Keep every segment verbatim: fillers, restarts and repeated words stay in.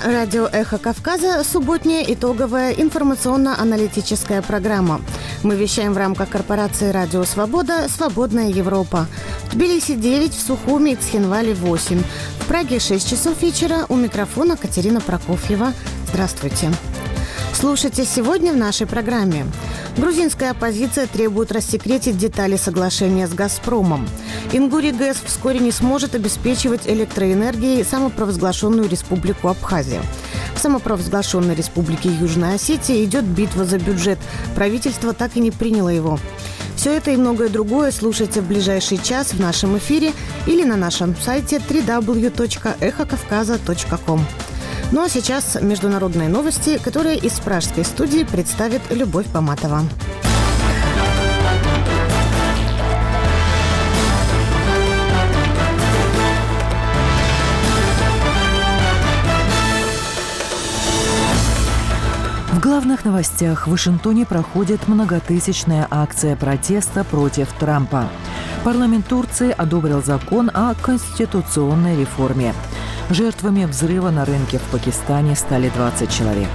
Радио «Эхо Кавказа» – субботняя итоговая информационно-аналитическая программа. Мы вещаем в рамках корпорации «Радио Свобода» «Свободная Европа». В Тбилиси девять, в Сухуми и Цхинвале восемь. В Праге шесть часов вечера. У микрофона Катерина Прокофьева. Здравствуйте. Слушайте сегодня в нашей программе. Грузинская оппозиция требует рассекретить детали соглашения с «Газпромом». Ингури ГЭС вскоре не сможет обеспечивать электроэнергией самопровозглашенную республику Абхазия. В самопровозглашенной республике Южная Осетия идет битва за бюджет. Правительство так и не приняло его. Все это и многое другое слушайте в ближайший час в нашем эфире или на нашем сайте дабл ю дабл ю дабл ю точка эхо кавказа точка ком. Ну а сейчас международные новости, которые из пражской студии представит Любовь Поматова. В главных новостях в Вашингтоне проходит многотысячная акция протеста против Трампа. Парламент Турции одобрил закон о конституционной реформе. Жертвами взрыва на рынке в Пакистане стали двадцать человек.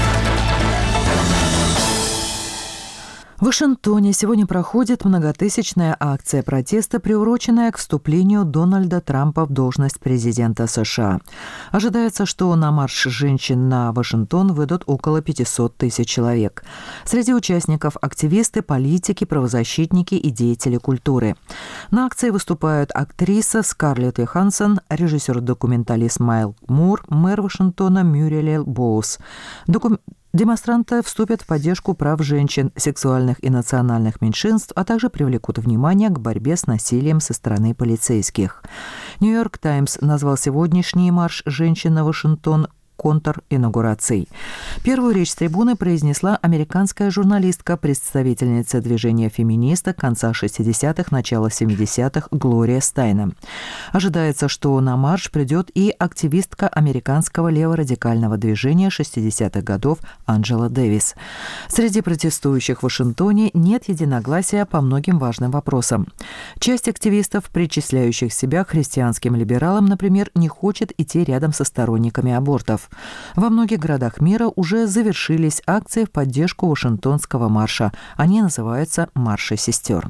В Вашингтоне сегодня проходит многотысячная акция протеста, приуроченная к вступлению Дональда Трампа в должность президента США. Ожидается, что на марш женщин на Вашингтон выйдут около пятьсот тысяч человек. Среди участников активисты, политики, правозащитники и деятели культуры. На акции выступают актриса Скарлетт Йоханссон, режиссер-документалист Майл Мур, мэр Вашингтона Мюриэл Боуз. Докум... Демонстранты вступят в поддержку прав женщин, сексуальных и национальных меньшинств, а также привлекут внимание к борьбе с насилием со стороны полицейских. «Нью-Йорк Таймс» назвал сегодняшний марш женщин на Вашингтон контринаугурацией. Первую речь с трибуны произнесла американская журналистка, представительница движения феминисток конца шестидесятых, начала семидесятых Глория Стайнем. Ожидается, что на марш придет и активистка американского леворадикального движения шестидесятых годов Анджела Дэвис. Среди протестующих в Вашингтоне нет единогласия по многим важным вопросам. Часть активистов, причисляющих себя к христианским либералам, например, не хочет идти рядом со сторонниками абортов. Во многих городах мира уже завершились акции в поддержку Вашингтонского марша. Они называются «Марши сестер».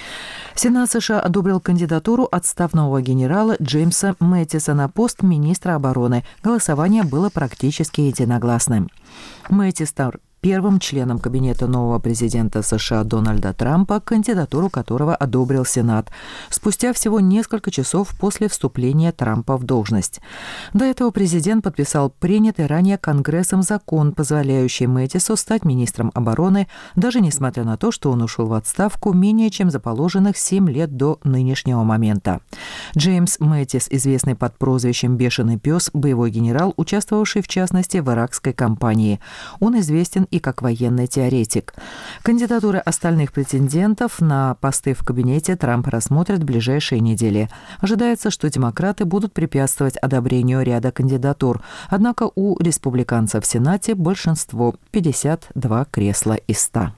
Сенат США одобрил кандидатуру отставного генерала Джеймса Мэттиса на пост министра обороны. Голосование было практически единогласным. Мэттис стал первым членом кабинета нового президента США Дональда Трампа, кандидатуру которого одобрил Сенат, спустя всего несколько часов после вступления Трампа в должность. До этого президент подписал принятый ранее Конгрессом закон, позволяющий Мэттису стать министром обороны, даже несмотря на то, что он ушел в отставку менее чем за положенных семь лет до нынешнего момента. Джеймс Мэттис, известный под прозвищем «Бешеный пес», боевой генерал, участвовавший в частности в иракской кампании. Он известен и как военный теоретик. Кандидатуры остальных претендентов на посты в кабинете Трамп рассмотрит в ближайшие недели. Ожидается, что демократы будут препятствовать одобрению ряда кандидатур. Однако у республиканцев в Сенате большинство – пятьдесят два кресла из ста.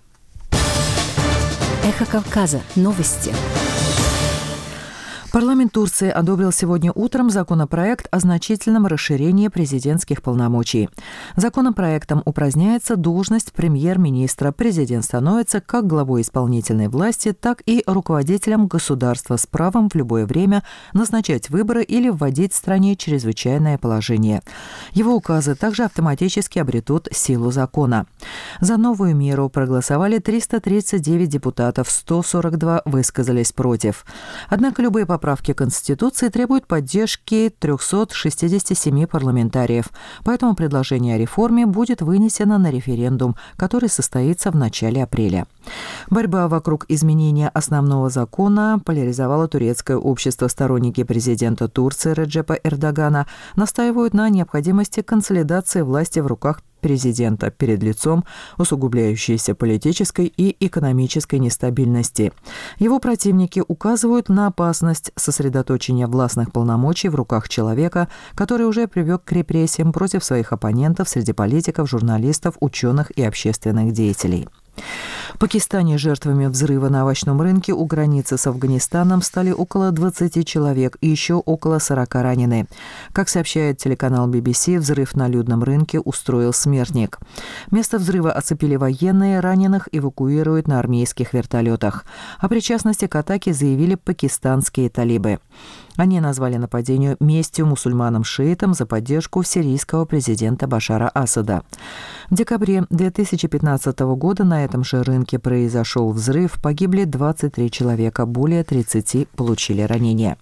Эхо Кавказа. Новости. Парламент Турции одобрил сегодня утром законопроект о значительном расширении президентских полномочий. Законопроектом упраздняется должность премьер-министра. Президент становится как главой исполнительной власти, так и руководителем государства с правом в любое время назначать выборы или вводить в стране чрезвычайное положение. Его указы также автоматически обретут силу закона. За новую меру проголосовали триста тридцать девять депутатов, сто сорок два высказались против. Однако любые поправки Поправки Конституции требуют поддержки трехсот шестидесяти семи парламентариев, поэтому предложение о реформе будет вынесено на референдум, который состоится в начале апреля. Борьба вокруг изменения основного закона поляризовала турецкое общество. Сторонники президента Турции Реджепа Эрдогана настаивают на необходимости консолидации власти в руках президента перед лицом усугубляющейся политической и экономической нестабильности. Его противники указывают на опасность сосредоточения властных полномочий в руках человека, который уже привык к репрессиям против своих оппонентов среди политиков, журналистов, ученых и общественных деятелей. В Пакистане жертвами взрыва на овощном рынке у границы с Афганистаном стали около двадцати человек и еще около сорока ранены. Как сообщает телеканал би би си, взрыв на людном рынке устроил смертник. Место взрыва оцепили военные, раненых эвакуируют на армейских вертолетах. О причастности к атаке заявили пакистанские талибы. Они назвали нападение местью мусульманам-шиитам за поддержку сирийского президента Башара Асада. В декабре две тысячи пятнадцатого года на этом же рынке произошел взрыв, погибли двадцать три человека, более тридцати получили ранения.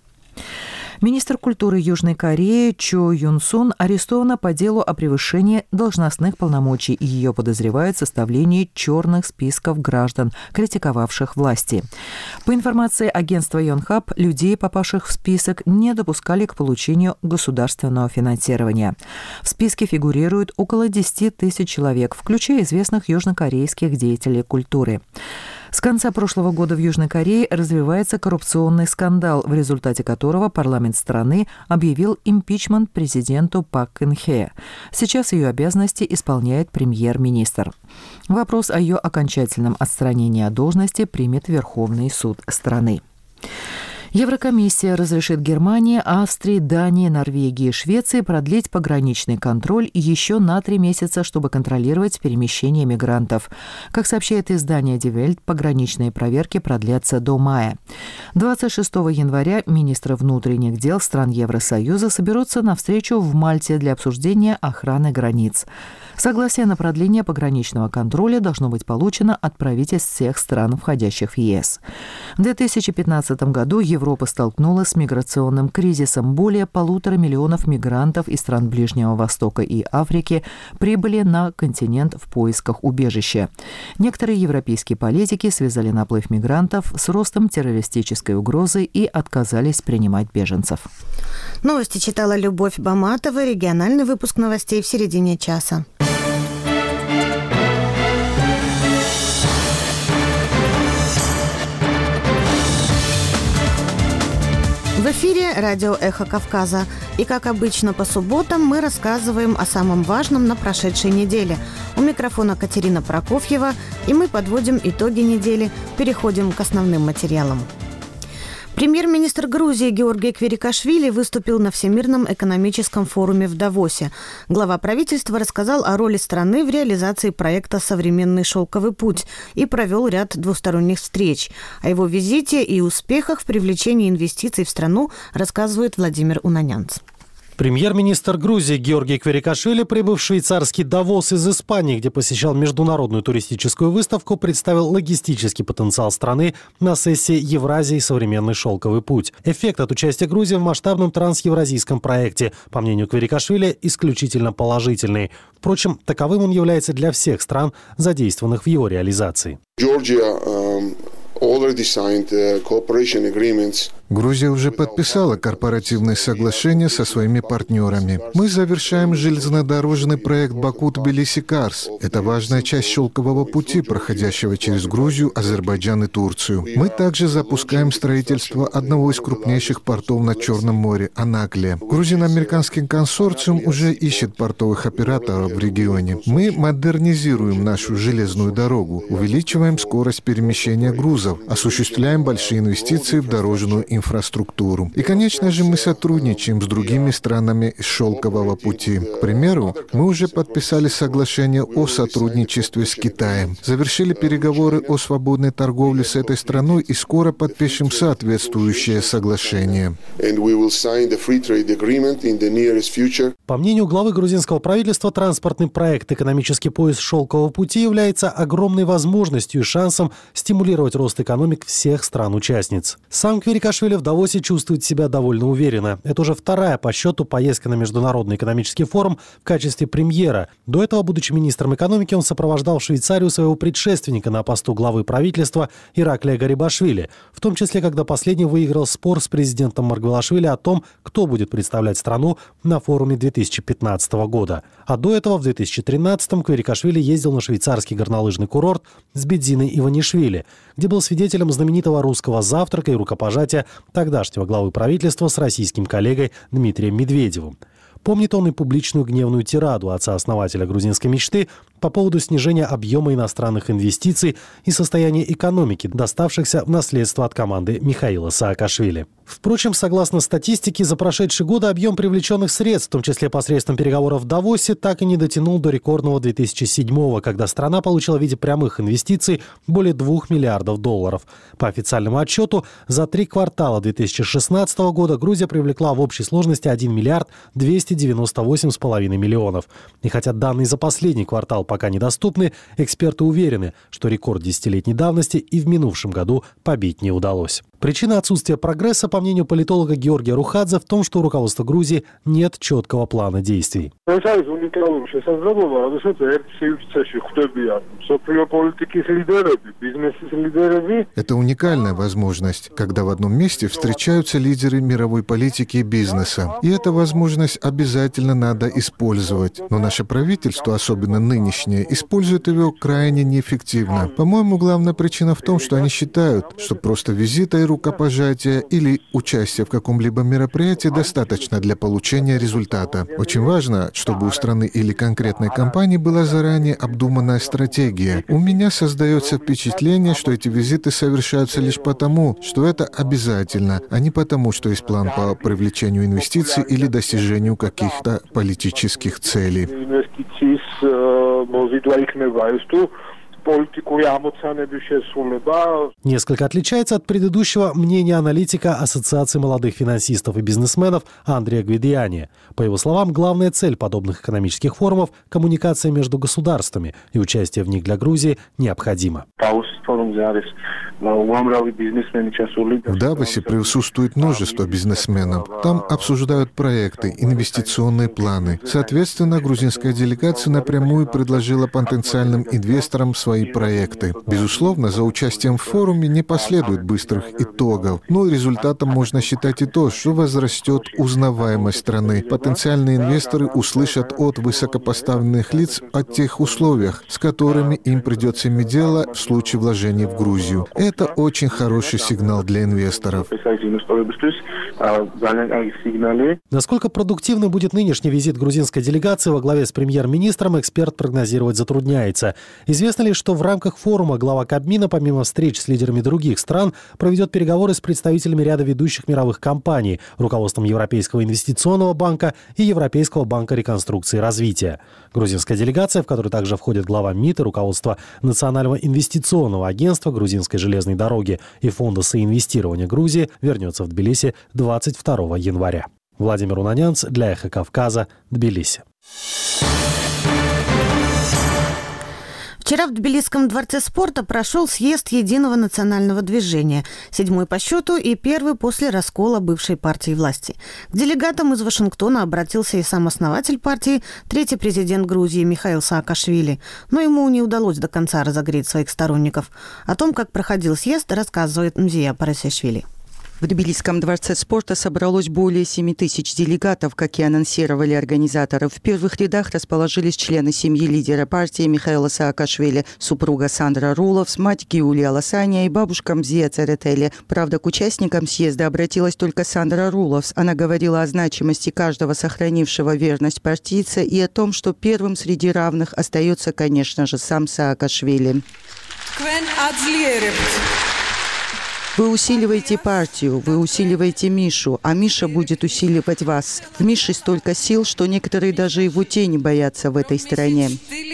Министр культуры Южной Кореи Чо Юн Сун арестована по делу о превышении должностных полномочий, и ее подозревают в составлении черных списков граждан, критиковавших власти. По информации агентства Йонхап, людей, попавших в список, не допускали к получению государственного финансирования. В списке фигурируют около десяти тысяч человек, включая известных южнокорейских деятелей культуры. С конца прошлого года в Южной Корее развивается коррупционный скандал, в результате которого парламент страны объявил импичмент президенту Пак Кын Хе. Сейчас ее обязанности исполняет премьер-министр. Вопрос о ее окончательном отстранении от должности примет Верховный суд страны. Еврокомиссия разрешит Германии, Австрии, Дании, Норвегии и Швеции продлить пограничный контроль еще на три месяца, чтобы контролировать перемещение мигрантов. Как сообщает издание Die Welt, пограничные проверки продлятся до мая. двадцать шестого января министры внутренних дел стран Евросоюза соберутся на встречу в Мальте для обсуждения охраны границ. Согласие на продление пограничного контроля должно быть получено от правительств всех стран, входящих в ЕС. В две тысячи пятнадцатом году Европа столкнулась с миграционным кризисом. Более полутора миллионов мигрантов из стран Ближнего Востока и Африки прибыли на континент в поисках убежища. Некоторые европейские политики связали наплыв мигрантов с ростом террористической угрозы и отказались принимать беженцев. Новости читала Любовь Баматова. Региональный выпуск новостей в середине часа. В эфире радио «Эхо Кавказа». И, как обычно, по субботам мы рассказываем о самом важном на прошедшей неделе. У микрофона Катерина Прокофьева, и мы подводим итоги недели, переходим к основным материалам. Премьер-министр Грузии Георгий Квирикашвили выступил на Всемирном экономическом форуме в Давосе. Глава правительства рассказал о роли страны в реализации проекта «Современный шелковый путь» и провел ряд двусторонних встреч. О его визите и успехах в привлечении инвестиций в страну рассказывает Владимир Унанянц. Премьер-министр Грузии Георгий Квирикашвили, прибыв в швейцарский Давос из Испании, где посещал международную туристическую выставку, представил логистический потенциал страны на сессии «Евразия. Современный шелковый путь». Эффект от участия Грузии в масштабном трансевразийском проекте, по мнению Квирикашвили, исключительно положительный. Впрочем, таковым он является для всех стран, задействованных в его реализации. Грузия уже подписала корпоративные соглашения со своими партнерами. Мы завершаем железнодорожный проект Баку-Тбилиси-Карс. Это важная часть шелкового пути, проходящего через Грузию, Азербайджан и Турцию. Мы также запускаем строительство одного из крупнейших портов на Черном море – Анаклия. Грузино-американский консорциум уже ищет портовых операторов в регионе. Мы модернизируем нашу железную дорогу, увеличиваем скорость перемещения грузов, осуществляем большие инвестиции в дорожную инфраструктуру. инфраструктуру. И, конечно же, мы сотрудничаем с другими странами шелкового пути. К примеру, мы уже подписали соглашение о сотрудничестве с Китаем, завершили переговоры о свободной торговле с этой страной и скоро подпишем соответствующее соглашение. По мнению главы грузинского правительства, транспортный проект «Экономический пояс шелкового пути» является огромной возможностью и шансом стимулировать рост экономик всех стран-участниц. Сам Квирикашвили в Давосе чувствует себя довольно уверенно. Это уже вторая по счету поездка на Международный экономический форум в качестве премьера. До этого, будучи министром экономики, он сопровождал в Швейцарию своего предшественника на посту главы правительства Ираклия Гарибашвили, в том числе, когда последний выиграл спор с президентом Маргвелашвили о том, кто будет представлять страну на форуме две тысячи пятнадцатого года. А до этого, в две тысячи тринадцатом, Квирикашвили ездил на швейцарский горнолыжный курорт с Бедзиной Иванишвили, где был свидетелем знаменитого русского завтрака и рукопожатия тогдашнего главы правительства с российским коллегой Дмитрием Медведевым. Помнит он и публичную гневную тираду отца-основателя грузинской мечты по поводу снижения объема иностранных инвестиций и состояния экономики, доставшихся в наследство от команды Михаила Саакашвили. Впрочем, согласно статистике, за прошедшие годы объем привлеченных средств, в том числе посредством переговоров в Давосе, так и не дотянул до рекордного две тысячи седьмого, когда страна получила в виде прямых инвестиций более двух миллиардов долларов. По официальному отчету, за три квартала две тысячи шестнадцатого года Грузия привлекла в общей сложности один миллиард двести девяносто восемь с половиной миллионов. И хотя данные за последний квартал пока недоступны, эксперты уверены, что рекорд десятилетней давности и в минувшем году побить не удалось. Причина отсутствия прогресса, по мнению политолога Георгия Рухадзе, в том, что у руководства Грузии нет четкого плана действий. Это уникальная возможность, когда в одном месте встречаются лидеры мировой политики и бизнеса. И эту возможность обязательно надо использовать. Но наше правительство, особенно нынешнее, использует ее крайне неэффективно. По-моему, главная причина в том, что они считают, что просто визита и рукопожатия или участия в каком-либо мероприятии достаточно для получения результата. Очень важно, чтобы у страны или конкретной компании была заранее обдуманная стратегия. У меня создается впечатление, что эти визиты совершаются лишь потому, что это обязательно, а не потому, что есть план по привлечению инвестиций или достижению каких-то политических целей. Несколько отличается от предыдущего мнения аналитика Ассоциации молодых финансистов и бизнесменов Андрея Гвидиани. По его словам, главная цель подобных экономических форумов – коммуникация между государствами, и участие в них для Грузии необходимо. В Давосе присутствует множество бизнесменов. Там обсуждают проекты, инвестиционные планы. Соответственно, грузинская делегация напрямую предложила потенциальным инвесторам свои проекты. Безусловно, за участием в форуме не последует быстрых итогов, но результатом можно считать и то, что возрастет узнаваемость страны. Потенциальные инвесторы услышат от высокопоставленных лиц о тех условиях, с которыми им придется иметь дело в случае вложений в Грузию. Это очень хороший сигнал для инвесторов. Насколько продуктивным будет нынешний визит грузинской делегации во главе с премьер-министром, эксперт прогнозировать затрудняется. Известно ли, что в рамках форума глава Кабмина, помимо встреч с лидерами других стран, проведет переговоры с представителями ряда ведущих мировых компаний, руководством Европейского инвестиционного банка и Европейского банка реконструкции и развития. Грузинская делегация, в которой также входят глава МИД и руководство Национального инвестиционного агентства, Грузинской железной дороги и Фонда соинвестирования Грузии, вернется в Тбилиси двадцать второго января. Владимир Унанянц для Эхо Кавказа, Тбилиси. Вчера в Тбилисском дворце спорта прошел съезд Единого национального движения, седьмой по счету и первый после раскола бывшей партии власти. К делегатам из Вашингтона обратился и сам основатель партии, третий президент Грузии Михаил Саакашвили, но ему не удалось до конца разогреть своих сторонников. О том, как проходил съезд, рассказывает Мзия Парасишвили. В Тбилисском дворце спорта собралось более семи тысяч делегатов, как и анонсировали организаторы. В первых рядах расположились члены семьи лидера партии Михаила Саакашвили, супруга Сандра Руловс, мать Гиулия Ласания и бабушка Мзия Церетели. Правда, к участникам съезда обратилась только Сандра Руловс. Она говорила о значимости каждого сохранившего верность партийца и о том, что первым среди равных остается, конечно же, сам Саакашвили. Вы усиливаете партию, вы усиливаете Мишу, а Миша будет усиливать вас. В Мише столько сил, что некоторые даже его тени боятся в этой стране.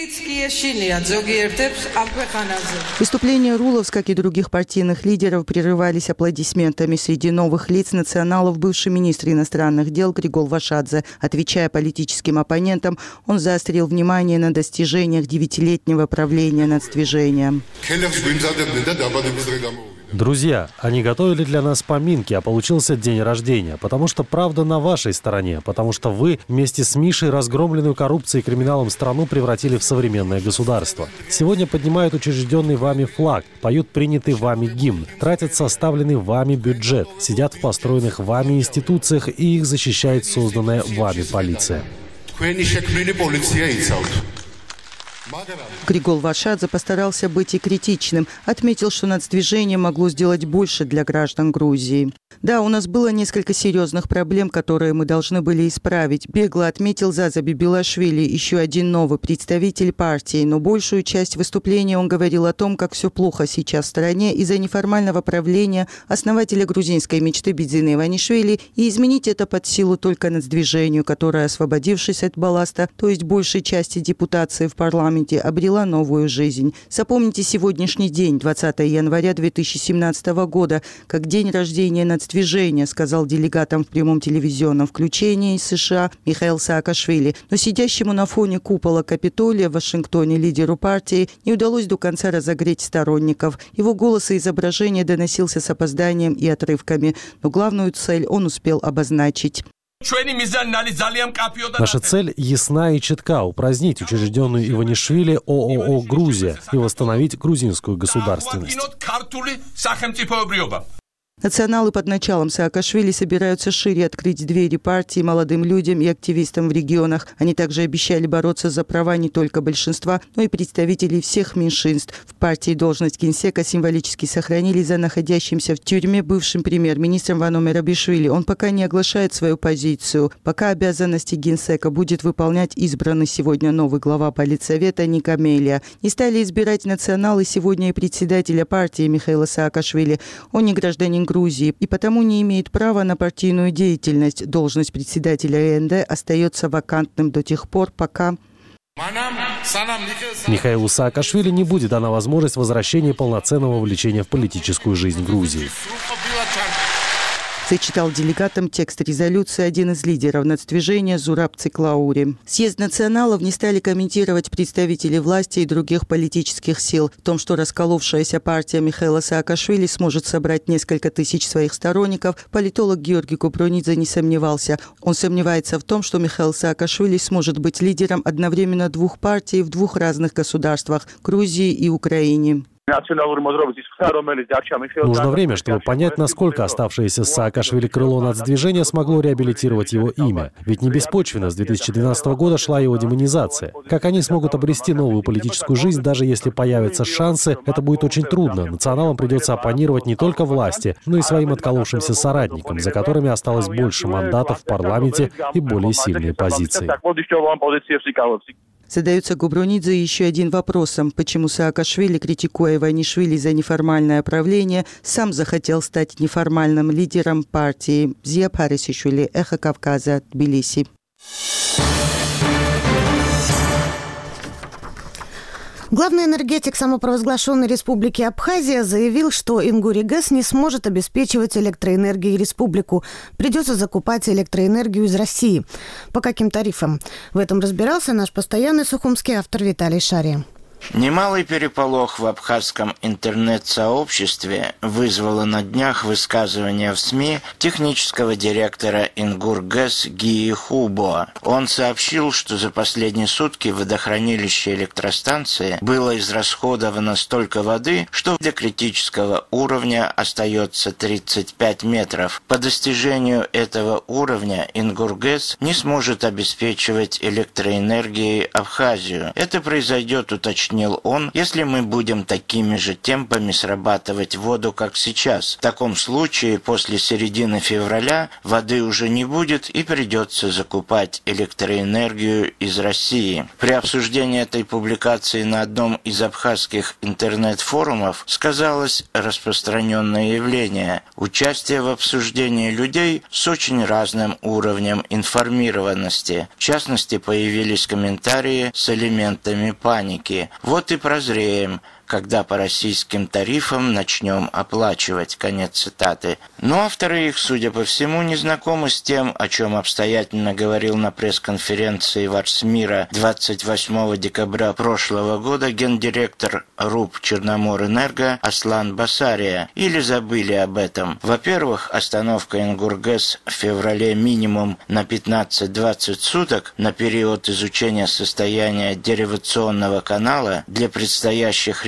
Выступления Руловс, как и других партийных лидеров, прерывались аплодисментами. Среди новых лиц националов бывший министр иностранных дел Григол Вашадзе. Отвечая политическим оппонентам, он заострил внимание на достижениях девятилетнего правления нацдвижением. Друзья, они готовили для нас поминки, а получился день рождения, потому что правда на вашей стороне, потому что вы вместе с Мишей разгромленную коррупцией и криминалом страну превратили в современное государство. Сегодня поднимают учрежденный вами флаг, поют принятый вами гимн, тратят составленный вами бюджет, сидят в построенных вами институциях и их защищает созданная вами полиция. Григол Вашадзе постарался быть и критичным. Отметил, что нацдвижение могло сделать больше для граждан Грузии. Да, у нас было несколько серьезных проблем, которые мы должны были исправить. Бегло отметил Заза Бибилашвили, еще один новый представитель партии. Но большую часть выступления он говорил о том, как все плохо сейчас в стране из-за неформального правления основателя грузинской мечты Бидзина Иванишвили, и изменить это под силу только нацдвижению, которое, освободившись от балласта, то есть большей части депутации в парламенте, обрела новую жизнь. Запомните сегодняшний день, двадцатого января две тысячи семнадцатого года, как день рождения нацдвижения, сказал делегатам в прямом телевизионном включении из США Михаил Саакашвили. Но сидящему на фоне купола Капитолия в Вашингтоне лидеру партии не удалось до конца разогреть сторонников. Его голос и изображение доносился с опозданием и отрывками, но главную цель он успел обозначить. Наша цель ясна и четка – упразднить учрежденную Иванишвили ООО «Грузия» и восстановить грузинскую государственность. Националы под началом Саакашвили собираются шире открыть двери партии молодым людям и активистам в регионах. Они также обещали бороться за права не только большинства, но и представителей всех меньшинств. В партии должность генсека символически сохранили за находящимся в тюрьме бывшим премьер-министром Вано Мерабишвили. Он пока не оглашает свою позицию. Пока обязанности генсека будет выполнять избранный сегодня новый глава политсовета Ника Мелия. Не стали избирать националы сегодня и председателя партии Михаила Саакашвили. Он не гражданин Грузии и потому не имеет права на партийную деятельность. Должность председателя ЭНД остается вакантным до тех пор, пока... Михаилу Саакашвили не будет дана возможность возвращения полноценного вовлечения в политическую жизнь Грузии. Зачитал делегатам текст резолюции один из лидеров нацдвижения Зураб Циклаури. Съезд националов не стали комментировать представители власти и других политических сил. В том, что расколовшаяся партия Михаила Саакашвили сможет собрать несколько тысяч своих сторонников, политолог Георгий Купронидзе не сомневался. Он сомневается в том, что Михаил Саакашвили сможет быть лидером одновременно двух партий в двух разных государствах – Грузии и Украине. Нужно время, чтобы понять, насколько оставшееся с Саакашвили крыло нацдвижения смогло реабилитировать его имя. Ведь не беспочвенно с две тысячи двенадцатого года шла его демонизация. Как они смогут обрести новую политическую жизнь, даже если появятся шансы, это будет очень трудно. Националам придется оппонировать не только власти, но и своим отколовшимся соратникам, за которыми осталось больше мандатов в парламенте и более сильные позиции. Задается Губронидзе еще один вопросом. Почему Саакашвили, критикуя Иванишвили за неформальное правление, сам захотел стать неформальным лидером партии? Зия Парисишвили, Эхо Кавказа, Тбилиси. Главный энергетик самопровозглашенной республики Абхазия заявил, что Ингуригэс не сможет обеспечивать электроэнергией республику. Придется закупать электроэнергию из России. По каким тарифам? В этом разбирался наш постоянный сухумский автор Виталий Шари. Немалый переполох в абхазском интернет-сообществе вызвало на днях высказывание в СМИ технического директора Ингургэс Гии Хубо. Он сообщил, что за последние сутки в водохранилище электростанции было израсходовано столько воды, что для критического уровня остается тридцать пять метров. По достижению этого уровня Ингургэс не сможет обеспечивать электроэнергией Абхазию. Это произойдет, уточнил он, если мы будем такими же темпами срабатывать воду, как сейчас. В таком случае после середины февраля воды уже не будет и придется закупать электроэнергию из России. При обсуждении этой публикации на одном из абхазских интернет-форумов сказалось распространенное явление – участие в обсуждении людей с очень разным уровнем информированности. В частности, появились комментарии с элементами паники. Вот и прозреем, когда по российским тарифам начнем оплачивать. Конец цитаты. Но авторы их, судя по всему, не знакомы с тем, о чем обстоятельно говорил на пресс-конференции Варсмира двадцать восьмого декабря прошлого года гендиректор РУП Черноморэнерго Аслан Басария. Или забыли об этом. Во-первых, остановка Ингургэс в феврале минимум на пятнадцать-двадцать суток на период изучения состояния деривационного канала для предстоящих ремонтов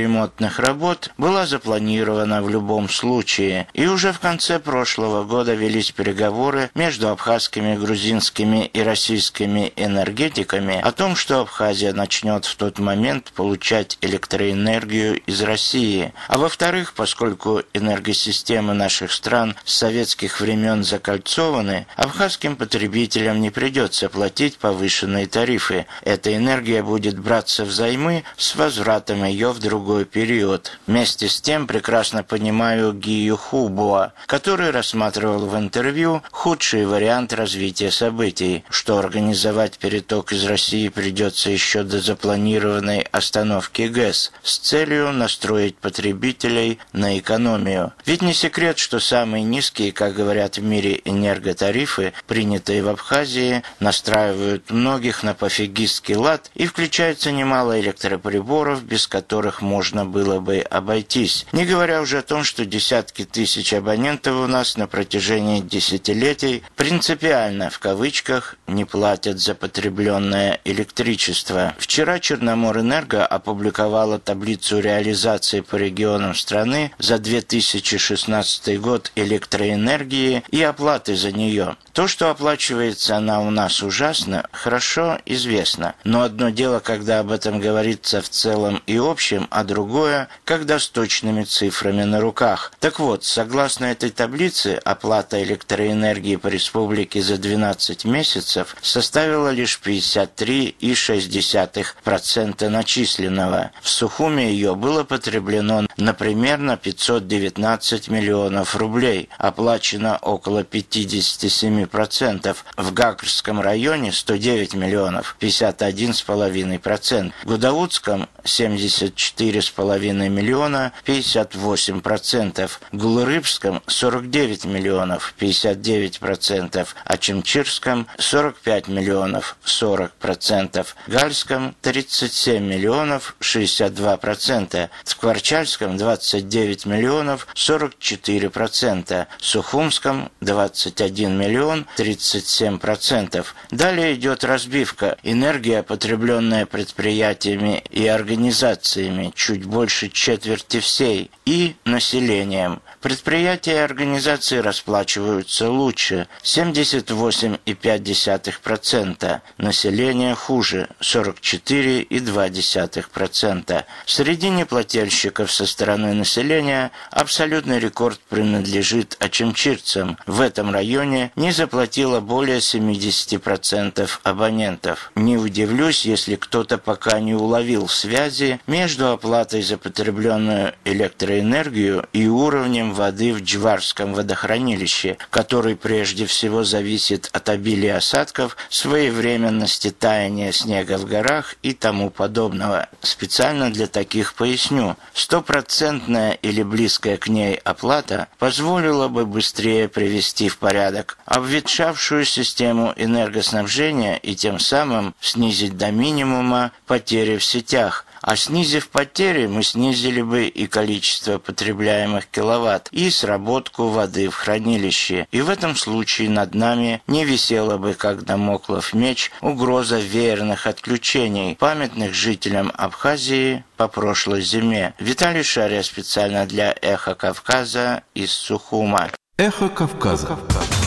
ремонтных работ была запланирована в любом случае, и уже в конце прошлого года велись переговоры между абхазскими, грузинскими и российскими энергетиками о том, что Абхазия начнет в тот момент получать электроэнергию из России. А во-вторых, поскольку энергосистемы наших стран с советских времен закольцованы, абхазским потребителям не придется платить повышенные тарифы. Эта энергия будет браться взаймы с возвратом ее в другой период. Вместе с тем прекрасно понимаю Гию Хубуа, который рассматривал в интервью худший вариант развития событий, что организовать переток из России придется еще до запланированной остановки ГЭС с целью настроить потребителей на экономию. Ведь не секрет, что самые низкие, как говорят в мире, энерготарифы, принятые в Абхазии, настраивают многих на пофигистский лад, и включается немало электроприборов, без которых можно было бы обойтись. Не говоря уже о том, что десятки тысяч абонентов у нас на протяжении десятилетий принципиально, в кавычках, не платят за потребленное электричество. Вчера Черноморэнерго опубликовала таблицу реализации по регионам страны за две тысячи шестнадцатый год электроэнергии и оплаты за нее. То, что оплачивается она у нас ужасно, хорошо известно. Но одно дело, когда об этом говорится в целом и общем, а другое, когда с точными цифрами на руках. Так вот, согласно этой таблице, оплата электроэнергии по республике за двенадцать месяцев составила лишь пятьдесят три целых шесть десятых процента начисленного. В Сухуме ее было потреблено, например, на пятьсот девятнадцать миллионов рублей, оплачено около пятьдесят семь процентов. В Гагрском районе сто девять миллионов, пятьдесят один целых пять десятых процента. В Гудаутском семьдесят четыре целых пять десятых миллиона, пятьдесят восемь процентов. В Гулрыбском сорок девять миллионов, пятьдесят девять процентов. А Чемчирском сорок пять миллионов, сорок процентов. В Гальском тридцать семь миллионов, шестьдесят два процента. В Скворчальском двадцать девять миллионов, сорок четыре процента. В Сухумском двадцать один миллион, тридцать семь процентов. Далее идет разбивка. Энергия, потребленная предприятиями и организациями, чуть больше четверти всей, и населением. Предприятия и организации расплачиваются лучше – семьдесят восемь целых пять десятых процента, население хуже – сорок четыре целых два десятых процента. Среди неплательщиков со стороны населения абсолютный рекорд принадлежит очимчирцам. В этом районе не заплатило более семьдесят процентов абонентов. Не удивлюсь, если кто-то пока не уловил связи между оплатой за потребленную электроэнергию и уровнем воды в Джварском водохранилище, который прежде всего зависит от обилия осадков, своевременности таяния снега в горах и тому подобного. Специально для таких поясню, стопроцентная или близкая к ней оплата позволила бы быстрее привести в порядок обветшавшую систему энергоснабжения и тем самым снизить до минимума потери в сетях. А снизив потери, мы снизили бы и количество потребляемых киловатт, и сработку воды в хранилище. И в этом случае над нами не висела бы, как дамоклов меч, угроза веерных отключений, памятных жителям Абхазии по прошлой зиме. Виталий Шария специально для «Эхо Кавказа» из Сухума. «Эхо Кавказа».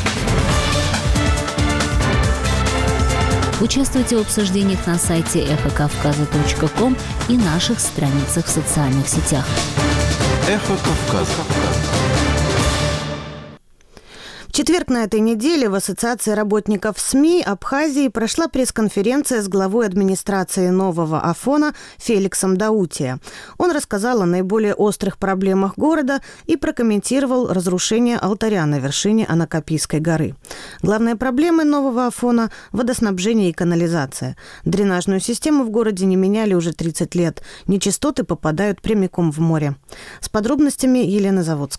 Участвуйте в обсуждениях на сайте эхо кавказа точка ком и наших страницах в социальных сетях. «Эхо Кавказа». В четверг на этой неделе в Ассоциации работников СМИ Абхазии прошла пресс-конференция с главой администрации нового Афона Феликсом Даутия. Он рассказал о наиболее острых проблемах города и прокомментировал разрушение алтаря на вершине Анакапийской горы. Главные проблемы нового Афона – водоснабжение и канализация. Дренажную систему в городе не меняли уже тридцать лет. Нечистоты попадают прямиком в море. С подробностями Елена Заводская.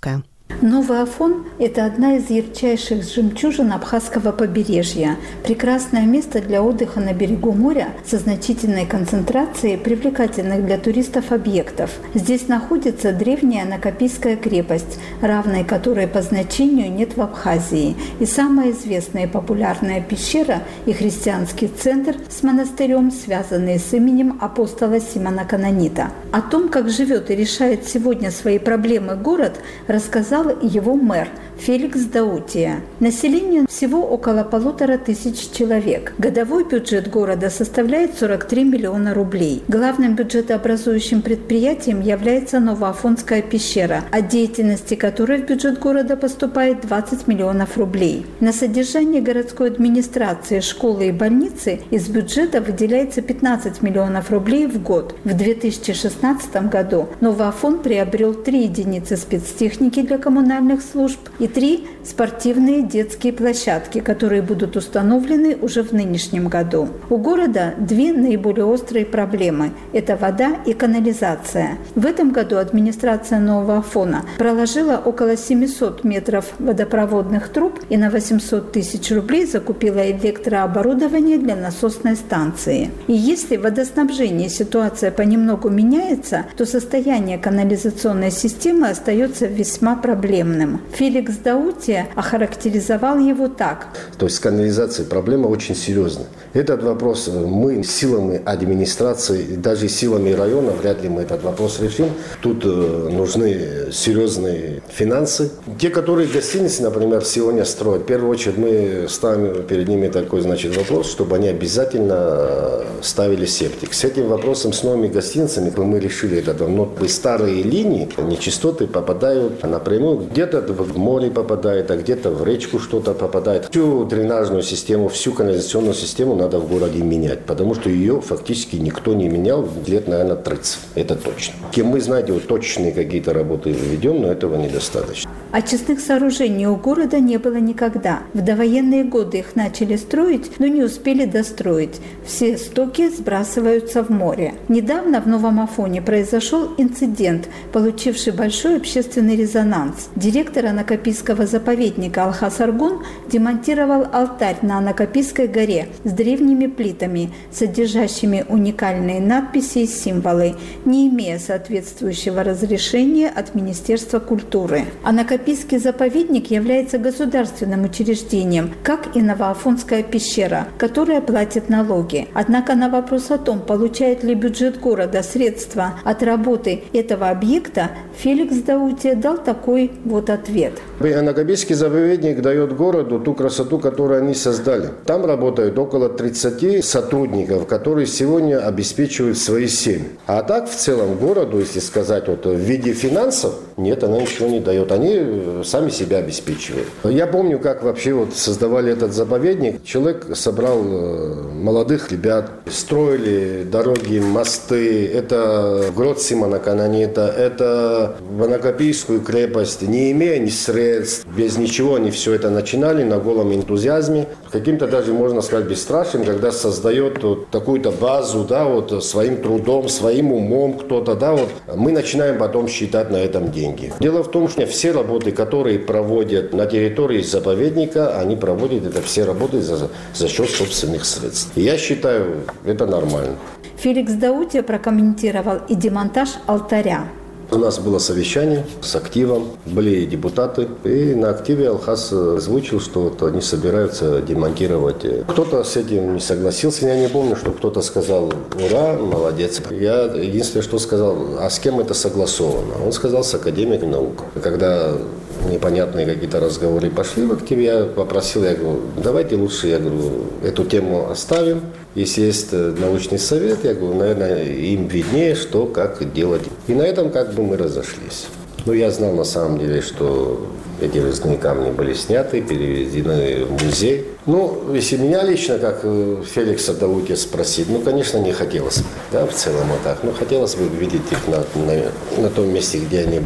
Новый Афон – это одна из ярчайших жемчужин Абхазского побережья. Прекрасное место для отдыха на берегу моря со значительной концентрацией привлекательных для туристов объектов. Здесь находится древняя Анакапийская крепость, равной которой по значению нет в Абхазии, и самая известная и популярная пещера и христианский центр с монастырем, связанные с именем апостола Симона Канонита. О том, как живет и решает сегодня свои проблемы город, рассказал его мэр Феликс Даутия. Население всего около полутора тысяч человек. Годовой бюджет города составляет сорок три миллиона рублей. Главным бюджетообразующим предприятием является Новоафонская пещера, от деятельности которой в бюджет города поступает двадцать миллионов рублей. На содержание городской администрации, школы и больницы из бюджета выделяется пятнадцать миллионов рублей в год. В две тысячи шестнадцатом году Новоафон приобрел три единицы спецтехники для коммунальных служб и три спортивные детские площадки, которые будут установлены уже в нынешнем году. У города две наиболее острые проблемы – это вода и канализация. В этом году администрация Нового Афона проложила около семьсот метров водопроводных труб и на восемьсот тысяч рублей закупила электрооборудование для насосной станции. И если в водоснабжении ситуация понемногу меняется, то состояние канализационной системы остается весьма проблемным. Феликс Даутия охарактеризовал его так. То есть с канализацией проблема очень серьезная. Этот вопрос мы силами администрации, даже силами района, вряд ли мы этот вопрос решим. Тут нужны серьезные финансы. Те, которые гостиницы, например, сегодня строят, в первую очередь мы ставим перед ними такой, значит, вопрос, чтобы они обязательно ставили септик. С этим вопросом, с новыми гостиницами, мы решили это давно. Старые линии, нечистоты попадают напрямую, где-то в море попадает, а где-то в речку что-то попадает. Всю дренажную систему, всю канализационную систему надо в городе менять, потому что ее фактически никто не менял лет, наверное, тридцать. Это точно. Кем мы, знаете, вот точные какие-то работы ведем, но этого недостаточно. Очистных сооружений у города не было никогда. В довоенные годы их начали строить, но не успели достроить. Все стоки сбрасываются в море. Недавно в Новом Афоне произошел инцидент, получивший большой общественный резонанс. Директор Анакапийского заповедника Алхас Аргун демонтировал алтарь на Анакапийской горе с древними плитами, содержащими уникальные надписи и символы, не имея соответствующего разрешения от Министерства культуры. Анакапийский заповедник является государственным учреждением, как и Новоафонская пещера, которая платит налоги. Однако на вопрос о том, получает ли бюджет города средства от работы этого объекта, Феликс Даутия дал такой вот ответ. Анакапийский заповедник дает городу ту красоту, которую они создали. Там работают около тридцати сотрудников, которые сегодня обеспечивают свои семьи. А так в целом городу, если сказать вот, в виде финансов, нет, она ничего не дает. Они сами себя обеспечивают. Я помню, как вообще вот создавали этот заповедник. Человек собрал молодых ребят, строили дороги, мосты. Это грот Симона Канонита, это в Анакапийскую крепость. Не имея ни средств, без ничего они все это начинали на голом энтузиазме. Каким-то даже, можно сказать, бесстрашным, когда создает вот такую-то базу, да, вот своим трудом, своим умом кто-то, да, вот мы начинаем потом считать на этом деньги. Дело в том, что все работы, которые проводят на территории заповедника, они проводят это все работы за, за счет собственных средств. И я считаю, это нормально. Феликс Даутия прокомментировал и демонтаж алтаря. У нас было совещание с активом, были депутаты, и на активе Алхас озвучил, что вот они собираются демонтировать. Кто-то с этим не согласился, я не помню, что кто-то сказал: ура, молодец. Я единственное, что сказал: а с кем это согласовано? Он сказал: с академиком наук. Когда непонятные какие-то разговоры пошли в активе, я попросил, я говорю, давайте лучше, я говорю, эту тему оставим. Если есть научный совет, я говорю, наверное, им виднее, что, как делать. И на этом как бы мы разошлись. Но я знал на самом деле, что эти резные камни были сняты, переведены в музей. Ну, если меня лично, как Феликса Даутия, спросить, ну, конечно, не хотелось бы, да, в целом вот так. Но хотелось бы видеть их на, на, на том месте, где они были.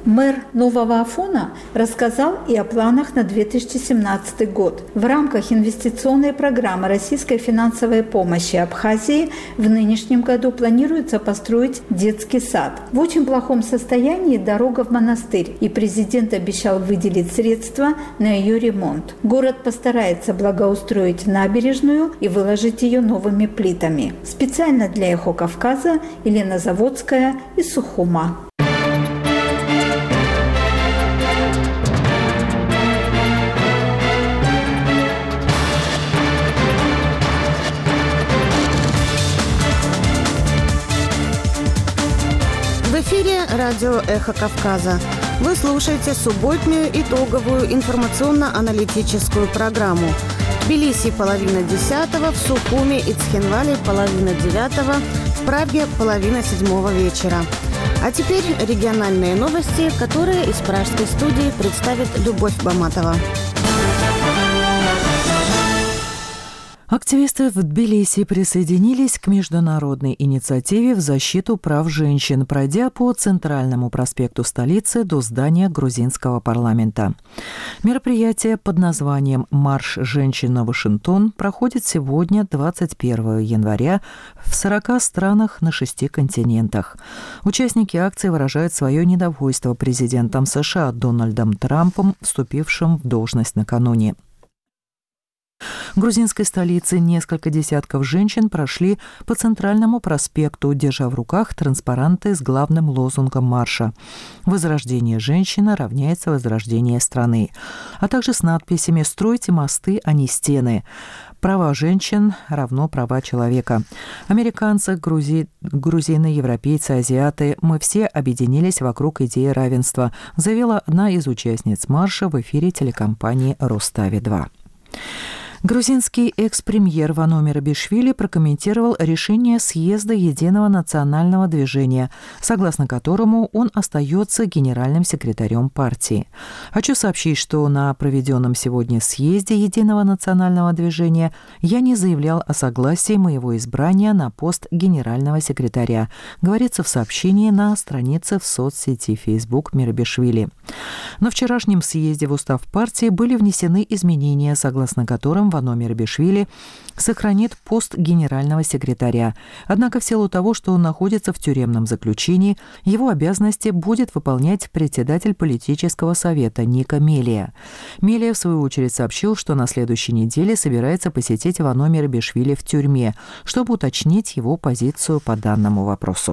Мэр Нового Афона рассказал и о планах на две тысячи семнадцатый год. В рамках инвестиционной программы российской финансовой помощи Абхазии в нынешнем году планируется построить детский сад. В очень плохом состоянии дорога в монастырь, и президент обещал выделить средства на ее ремонт. Город постарается благоустроить набережную и выложить ее новыми плитами. Специально для «Эхо Кавказа» Елена Заводская из Сухума. В эфире радио «Эхо Кавказа». Вы слушаете субботнюю итоговую информационно-аналитическую программу. В Тбилиси половина десятого, в Сухуми и Цхинвале половина девятого, в Праге половина седьмого вечера. А теперь региональные новости, которые из пражской студии представит Любовь Баматова. Активисты в Тбилиси присоединились к международной инициативе в защиту прав женщин, пройдя по центральному проспекту столицы до здания грузинского парламента. Мероприятие под названием «Марш женщин на Вашингтон» проходит сегодня, двадцать первого января, в сорока странах на шести континентах. Участники акции выражают свое недовольство президентом США Дональдом Трампом, вступившим в должность накануне. В грузинской столице несколько десятков женщин прошли по центральному проспекту, держа в руках транспаранты с главным лозунгом марша «Возрождение женщины равняется возрождение страны», а также с надписями «Стройте мосты, а не стены», «Права женщин равно права человека». Американцы, грузи... грузины, европейцы, азиаты – мы все объединились вокруг идеи равенства, заявила одна из участниц марша в эфире телекомпании «Рустави два». Грузинский экс-премьер Вано Мерабишвили прокомментировал решение съезда Единого национального движения, согласно которому он остается генеральным секретарем партии. Хочу сообщить, что на проведенном сегодня съезде Единого национального движения я не заявлял о согласии моего избрания на пост генерального секретаря, говорится в сообщении на странице в соцсети Facebook Мерабишвили. На вчерашнем съезде в устав партии были внесены изменения, согласно которым Вано Мерабишвили сохранит пост генерального секретаря. Однако в силу того, что он находится в тюремном заключении, его обязанности будет выполнять председатель политического совета Ника Мелия. Мелия, в свою очередь, сообщил, что на следующей неделе собирается посетить Вано Мерабишвили в тюрьме, чтобы уточнить его позицию по данному вопросу.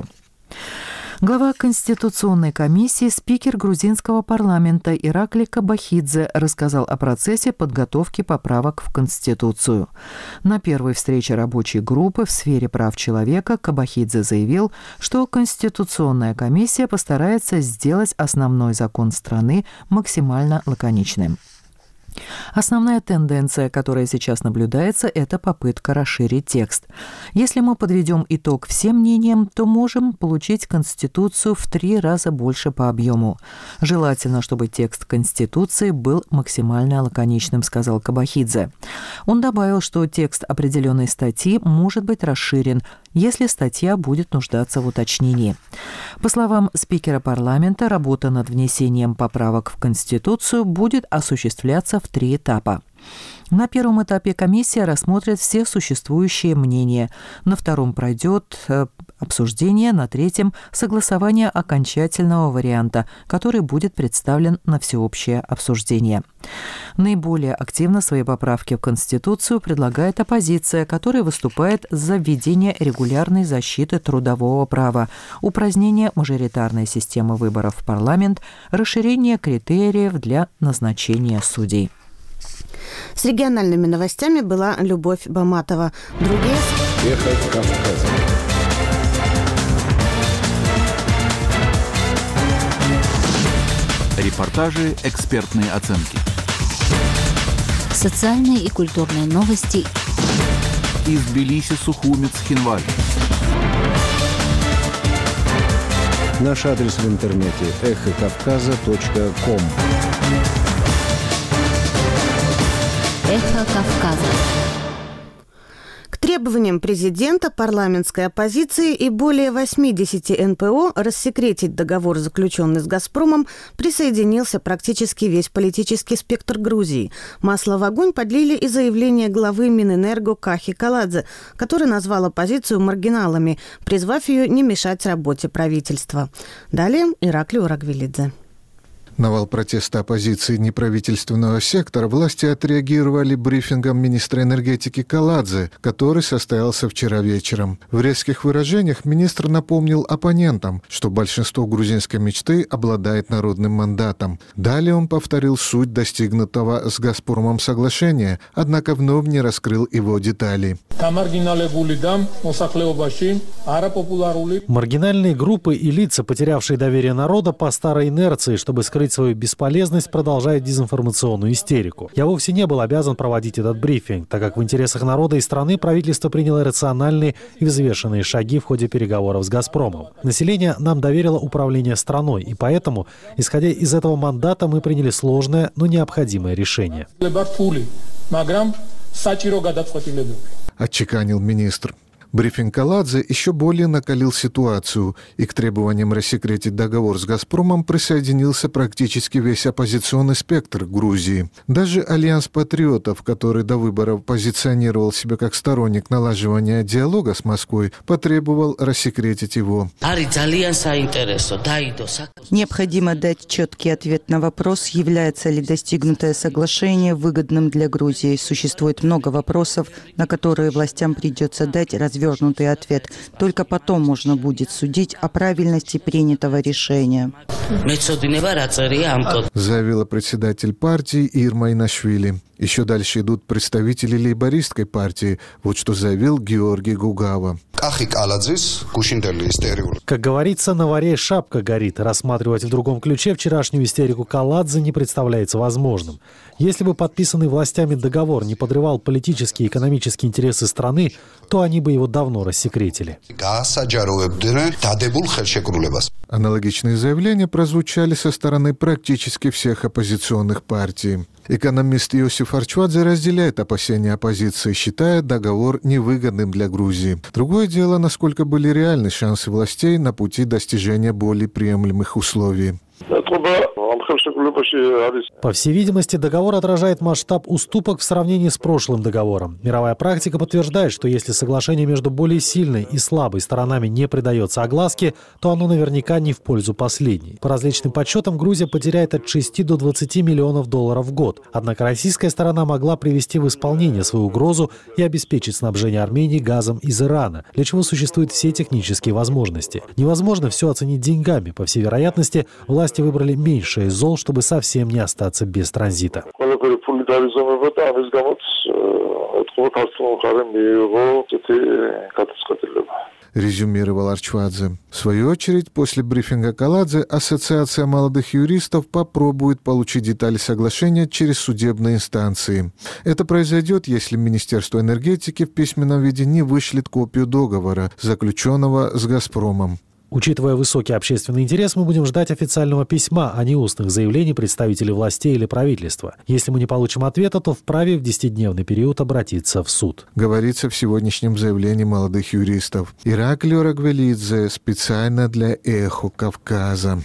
Глава Конституционной комиссии, спикер грузинского парламента Иракли Кабахидзе рассказал о процессе подготовки поправок в Конституцию. На первой встрече рабочей группы в сфере прав человека Кабахидзе заявил, что Конституционная комиссия постарается сделать основной закон страны максимально лаконичным. Основная тенденция, которая сейчас наблюдается, это попытка расширить текст. Если мы подведем итог всем мнениям, то можем получить Конституцию в три раза больше по объему. Желательно, чтобы текст Конституции был максимально лаконичным, сказал Кабахидзе. Он добавил, что текст определенной статьи может быть расширен, если статья будет нуждаться в уточнении. По словам спикера парламента, работа над внесением поправок в Конституцию будет осуществляться в три этапа. На первом этапе комиссия рассмотрит все существующие мнения, на втором пройдет э, обсуждение, на третьем – согласование окончательного варианта, который будет представлен на всеобщее обсуждение. Наиболее активно свои поправки в Конституцию предлагает оппозиция, которая выступает за введение регулярной защиты трудового права, упразднение мажоритарной системы выборов в парламент, расширение критериев для назначения судей. С региональными новостями была Любовь Баматова. Другие... Эхо Кавказа. Репортажи, экспертные оценки. Социальные и культурные новости. Из Тбилиси, Сухуми, Цхинвали. Наш адрес в интернете эхо кавказа точка ком. Эхо Кавказа. К требованиям президента, парламентской оппозиции и более восьмидесяти эн пэ о рассекретить договор, заключенный с «Газпромом», присоединился практически весь политический спектр Грузии. Масло в огонь подлили и заявление главы Минэнерго Кахи Каладзе, который назвал оппозицию маргиналами, призвав ее не мешать работе правительства. Далее Ираклий Урагвелидзе. На вал протеста оппозиции неправительственного сектора власти отреагировали брифингом министра энергетики Каладзе, который состоялся вчера вечером. В резких выражениях министр напомнил оппонентам, что большинство грузинской мечты обладает народным мандатом. Далее он повторил суть достигнутого с «Газпромом» соглашения, однако вновь не раскрыл его детали. Маргинальные группы и лица, потерявшие доверие народа по старой инерции, чтобы скрыть свою бесполезность, продолжают дезинформационную истерику. Я вовсе не был обязан проводить этот брифинг, так как в интересах народа и страны правительство приняло рациональные и взвешенные шаги в ходе переговоров с «Газпромом». Население нам доверило управление страной, и поэтому, исходя из этого мандата, мы приняли сложное, но необходимое решение. Отчеканил министр. Брифинг Каладзе еще более накалил ситуацию, и к требованиям рассекретить договор с «Газпромом» присоединился практически весь оппозиционный спектр Грузии. Даже Альянс патриотов, который до выборов позиционировал себя как сторонник налаживания диалога с Москвой, потребовал рассекретить его. Необходимо дать четкий ответ на вопрос, является ли достигнутое соглашение выгодным для Грузии. Существует много вопросов, на которые властям придется дать развернутый ответ. Только потом можно будет судить о правильности принятого решения. Заявила председатель партии Ирма Инашвили. Еще дальше идут представители лейбористской партии. Вот что заявил Георгий Гугава. Как говорится, на варе шапка горит. Рассматривать в другом ключе вчерашнюю истерику Каладзе не представляется возможным. Если бы подписанный властями договор не подрывал политические и экономические интересы страны, то они бы его давно рассекретили. Аналогичные заявления прозвучали со стороны практически всех оппозиционных партий. Экономист Иосиф Арчвадзе разделяет опасения оппозиции, считая договор невыгодным для Грузии. Другое дело, насколько были реальны шансы властей на пути достижения более приемлемых условий. По всей видимости, договор отражает масштаб уступок в сравнении с прошлым договором. Мировая практика подтверждает, что если соглашение между более сильной и слабой сторонами не придается огласке, то оно наверняка не в пользу последней. По различным подсчетам, Грузия потеряет от шести до двадцати миллионов долларов в год. Однако российская сторона могла привести в исполнение свою угрозу и обеспечить снабжение Армении газом из Ирана, для чего существуют все технические возможности. Невозможно все оценить деньгами. По всей вероятности, власти выбрали меньшее из зол, чтобы совсем не остаться без транзита. Резюмировал Арчвадзе. В свою очередь, после брифинга Каладзе Ассоциация молодых юристов попробует получить детали соглашения через судебные инстанции. Это произойдет, если Министерство энергетики в письменном виде не вышлет копию договора, заключенного с «Газпромом». Учитывая высокий общественный интерес, мы будем ждать официального письма, а не устных заявлений представителей властей или правительства. Если мы не получим ответа, то вправе в десятидневный период обратиться в суд. Говорится в сегодняшнем заявлении молодых юристов. Ираклий Урагвелидзе специально для «Эхо Кавказа».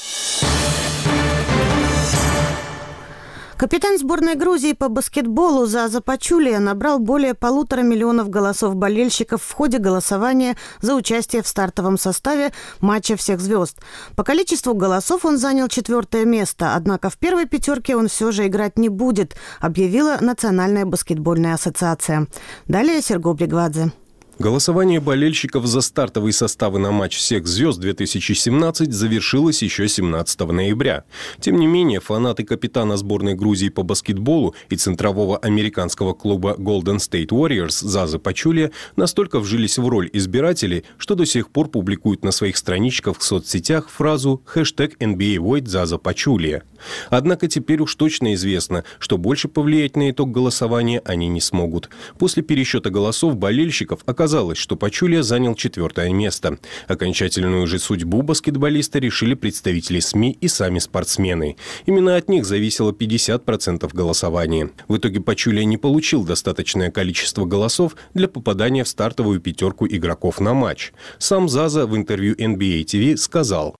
Капитан сборной Грузии по баскетболу Заза Пачулия набрал более полутора миллионов голосов болельщиков в ходе голосования за участие в стартовом составе матча всех звезд. По количеству голосов он занял четвертое место, однако в первой пятерке он все же играть не будет, объявила Национальная баскетбольная ассоциация. Далее Серго Бригвадзе. Голосование болельщиков за стартовые составы на матч всех звезд две тысячи семнадцать завершилось еще семнадцатого ноября. Тем не менее, фанаты капитана сборной Грузии по баскетболу и центрового американского клуба Golden State Warriors Зазы Пачулия настолько вжились в роль избирателей, что до сих пор публикуют на своих страничках в соцсетях фразу хэштег эн би эй Vote Заза Пачулия. Однако теперь уж точно известно, что больше повлиять на итог голосования они не смогут. После пересчета голосов болельщиков оказалось, оказалось, что Пачулия занял четвертое место. Окончательную же судьбу баскетболиста решили представители СМИ и сами спортсмены. Именно от них зависело пятьдесят процентов голосования. В итоге Пачулия не получил достаточное количество голосов для попадания в стартовую пятерку игроков на матч. Сам Заза в интервью эн би эй ти ви сказал: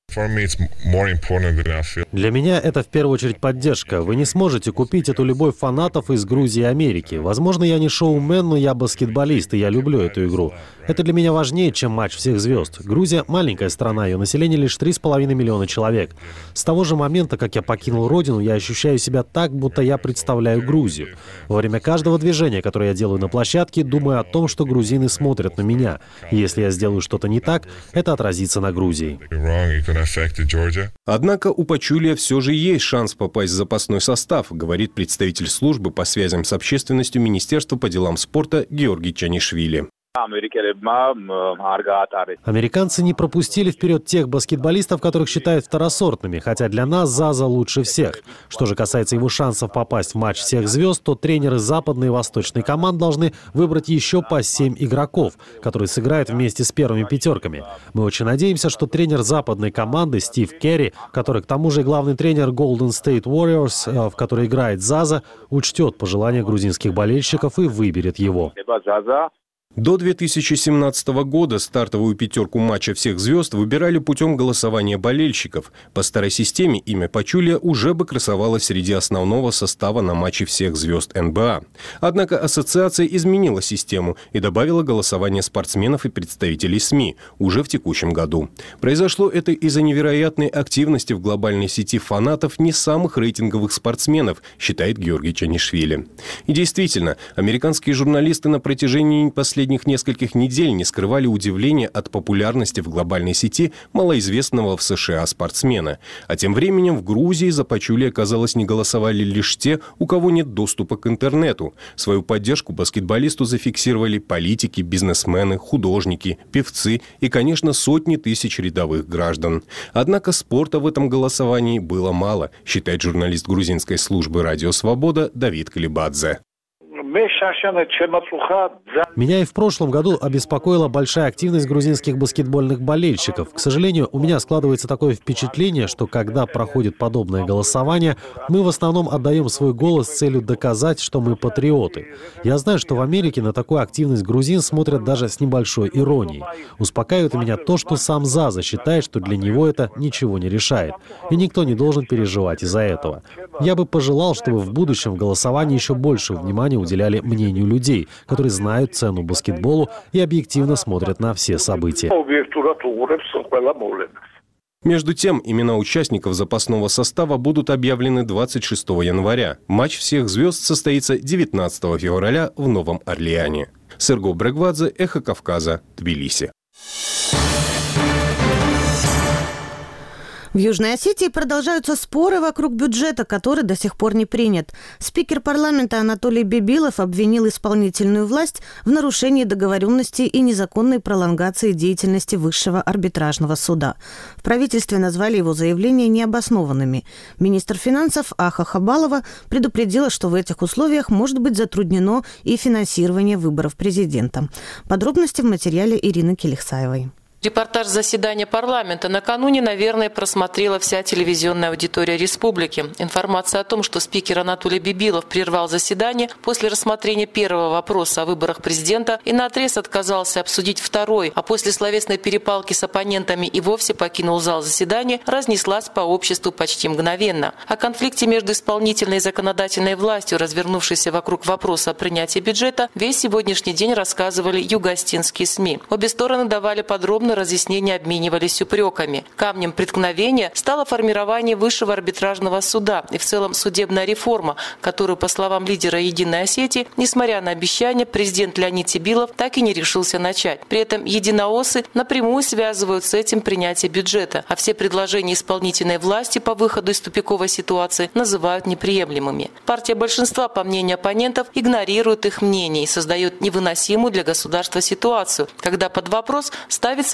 «Для меня это в первую очередь поддержка. Вы не сможете купить эту любовь фанатов из Грузии и Америки. Возможно, я не шоумен, но я баскетболист, и я люблю эту игру. Это для меня важнее, чем матч всех звезд. Грузия – маленькая страна, ее население лишь три с половиной миллиона человек. С того же момента, как я покинул родину, я ощущаю себя так, будто я представляю Грузию. Во время каждого движения, которое я делаю на площадке, думаю о том, что грузины смотрят на меня. И если я сделаю что-то не так, это отразится на Грузии». Однако у Пачулия все же есть шанс попасть в запасной состав, говорит представитель службы по связям с общественностью Министерства по делам спорта Георгий Чанишвили. Американцы не пропустили вперед тех баскетболистов, которых считают второсортными, хотя для нас Заза лучше всех. Что же касается его шансов попасть в матч всех звезд, то тренеры западной и восточной команд должны выбрать еще по семь игроков, которые сыграют вместе с первыми пятерками. Мы очень надеемся, что тренер западной команды Стив Керри, который к тому же и главный тренер Golden State Warriors, в которой играет Заза, учтет пожелания грузинских болельщиков и выберет его. До две тысячи семнадцатого года стартовую пятерку матча всех звезд выбирали путем голосования болельщиков. По старой системе имя Пачулия уже бы красовалось среди основного состава на матче всех звезд эн бэ а. Однако ассоциация изменила систему и добавила голосование спортсменов и представителей СМИ уже в текущем году. Произошло это из-за невероятной активности в глобальной сети фанатов не самых рейтинговых спортсменов, считает Георгий Чанишвили. И действительно, американские журналисты на протяжении последних последних нескольких недель не скрывали удивления от популярности в глобальной сети малоизвестного в США спортсмена. А тем временем в Грузии за Пачулия, казалось, не голосовали лишь те, у кого нет доступа к интернету. Свою поддержку баскетболисту зафиксировали политики, бизнесмены, художники, певцы и, конечно, сотни тысяч рядовых граждан. Однако спорта в этом голосовании было мало, считает журналист грузинской службы «Радио Свобода» Давид Калибадзе. Меня и в прошлом году обеспокоила большая активность грузинских баскетбольных болельщиков. К сожалению, у меня складывается такое впечатление, что когда проходит подобное голосование, мы в основном отдаем свой голос с целью доказать, что мы патриоты. Я знаю, что в Америке на такую активность грузин смотрят даже с небольшой иронией. Успокаивает меня то, что сам Заза считает, что для него это ничего не решает. И никто не должен переживать из-за этого. Я бы пожелал, чтобы в будущем в голосовании еще больше внимания уделяли мнению людей, которые знают цену баскетболу и объективно смотрят на все события. Между тем, имена участников запасного состава будут объявлены двадцать шестого января. Матч всех звезд состоится девятнадцатого февраля в Новом Орлеане. Серго Брегвадзе, Эхо Кавказа, Тбилиси. В Южной Осетии продолжаются споры вокруг бюджета, который до сих пор не принят. Спикер парламента Анатолий Бибилов обвинил исполнительную власть в нарушении договоренности и незаконной пролонгации деятельности Высшего арбитражного суда. В правительстве назвали его заявления необоснованными. Министр финансов Аха Хабалова предупредила, что в этих условиях может быть затруднено и финансирование выборов президента. Подробности в материале Ирины Келихсаевой. Репортаж заседания парламента накануне, наверное, просмотрела вся телевизионная аудитория республики. Информация о том, что спикер Анатолий Бибилов прервал заседание после рассмотрения первого вопроса о выборах президента и наотрез отказался обсудить второй, а после словесной перепалки с оппонентами и вовсе покинул зал заседания, разнеслась по обществу почти мгновенно. О конфликте между исполнительной и законодательной властью, развернувшейся вокруг вопроса о принятии бюджета, весь сегодняшний день рассказывали юго-остинские СМИ. Обе стороны давали подробно разъяснения, обменивались упреками. Камнем преткновения стало формирование Высшего арбитражного суда и в целом судебная реформа, которую, по словам лидера Единой Осетии, несмотря на обещания, президент Леонид Сибилов так и не решился начать. При этом единооссы напрямую связывают с этим принятие бюджета, а все предложения исполнительной власти по выходу из тупиковой ситуации называют неприемлемыми. Партия большинства, по мнению оппонентов, игнорирует их мнение и создает невыносимую для государства ситуацию, когда под вопрос ставится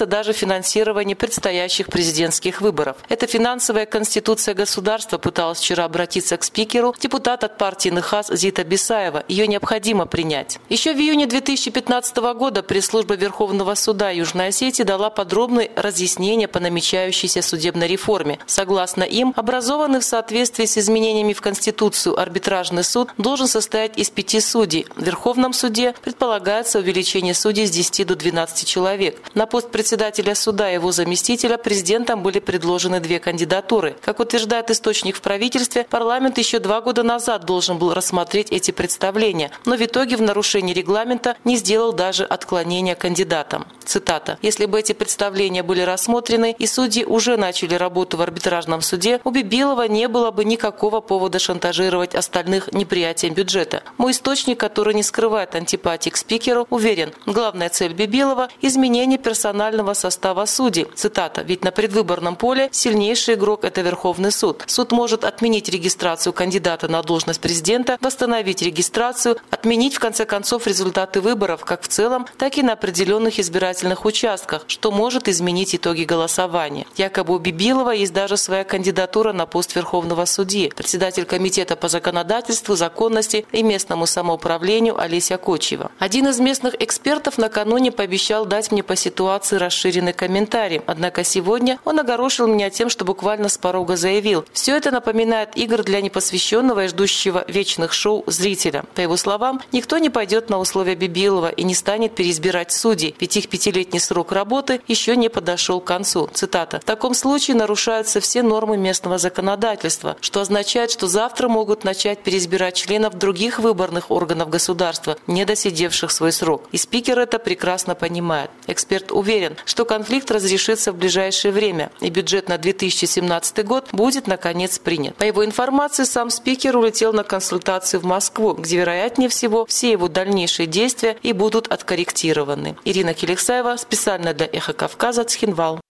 даже финансирование предстоящих президентских выборов. Эта финансовая конституция государства пыталась вчера обратиться к спикеру депутат от партии НХАС Зита Бисаева. Ее необходимо принять. Еще в июне две тысячи пятнадцатого года пресс-служба Верховного суда Южной Осетии дала подробные разъяснения по намечающейся судебной реформе. Согласно им, образованный в соответствии с изменениями в Конституцию арбитражный суд должен состоять из пяти судей. В Верховном суде предполагается увеличение судей с десяти до двенадцати человек. На пост председателя суда и его заместителя президентом были предложены две кандидатуры. Как утверждает источник в правительстве, парламент еще два года назад должен был рассмотреть эти представления, но в итоге в нарушении регламента не сделал даже отклонения кандидатам. Цитата. «Если бы эти представления были рассмотрены и судьи уже начали работу в арбитражном суде, у Бибилова не было бы никакого повода шантажировать остальных неприятием бюджета. Мой источник, который не скрывает антипатии к спикеру, уверен, главная цель Бибилова – изменение персонального состава судей». Цитата. «Ведь на предвыборном поле сильнейший игрок – это Верховный суд. Суд может отменить регистрацию кандидата на должность президента, восстановить регистрацию, отменить в конце концов результаты выборов как в целом, так и на определенных избирательных участках, что может изменить итоги голосования. Якобы у Бибилова есть даже своя кандидатура на пост Верховного судьи. Председатель комитета по законодательству, законности и местному самоуправлению Олеся Кочева. Один из местных экспертов накануне пообещал дать мне по ситуации расширенный комментарий. Однако сегодня он огорошил меня тем, что буквально с порога заявил: все это напоминает игры для непосвященного и ждущего вечных шоу зрителя. По его словам, никто не пойдет на условия Бибилова и не станет переизбирать судей, ведь их пятилетний срок работы еще не подошел к концу. Цитата. «В таком случае нарушаются все нормы местного законодательства, что означает, что завтра могут начать переизбирать членов других выборных органов государства, не досидевших свой срок. И спикер это прекрасно понимает. Эксперт уверен, что конфликт разрешится в ближайшее время, и бюджет на две тысячи семнадцатый год будет наконец принят». По его информации, сам спикер улетел на консультацию в Москву, где, вероятнее всего, все его дальнейшие действия и будут откорректированы. Ирина Келексаева, специально для «Эхо Кавказа», Цхинвал.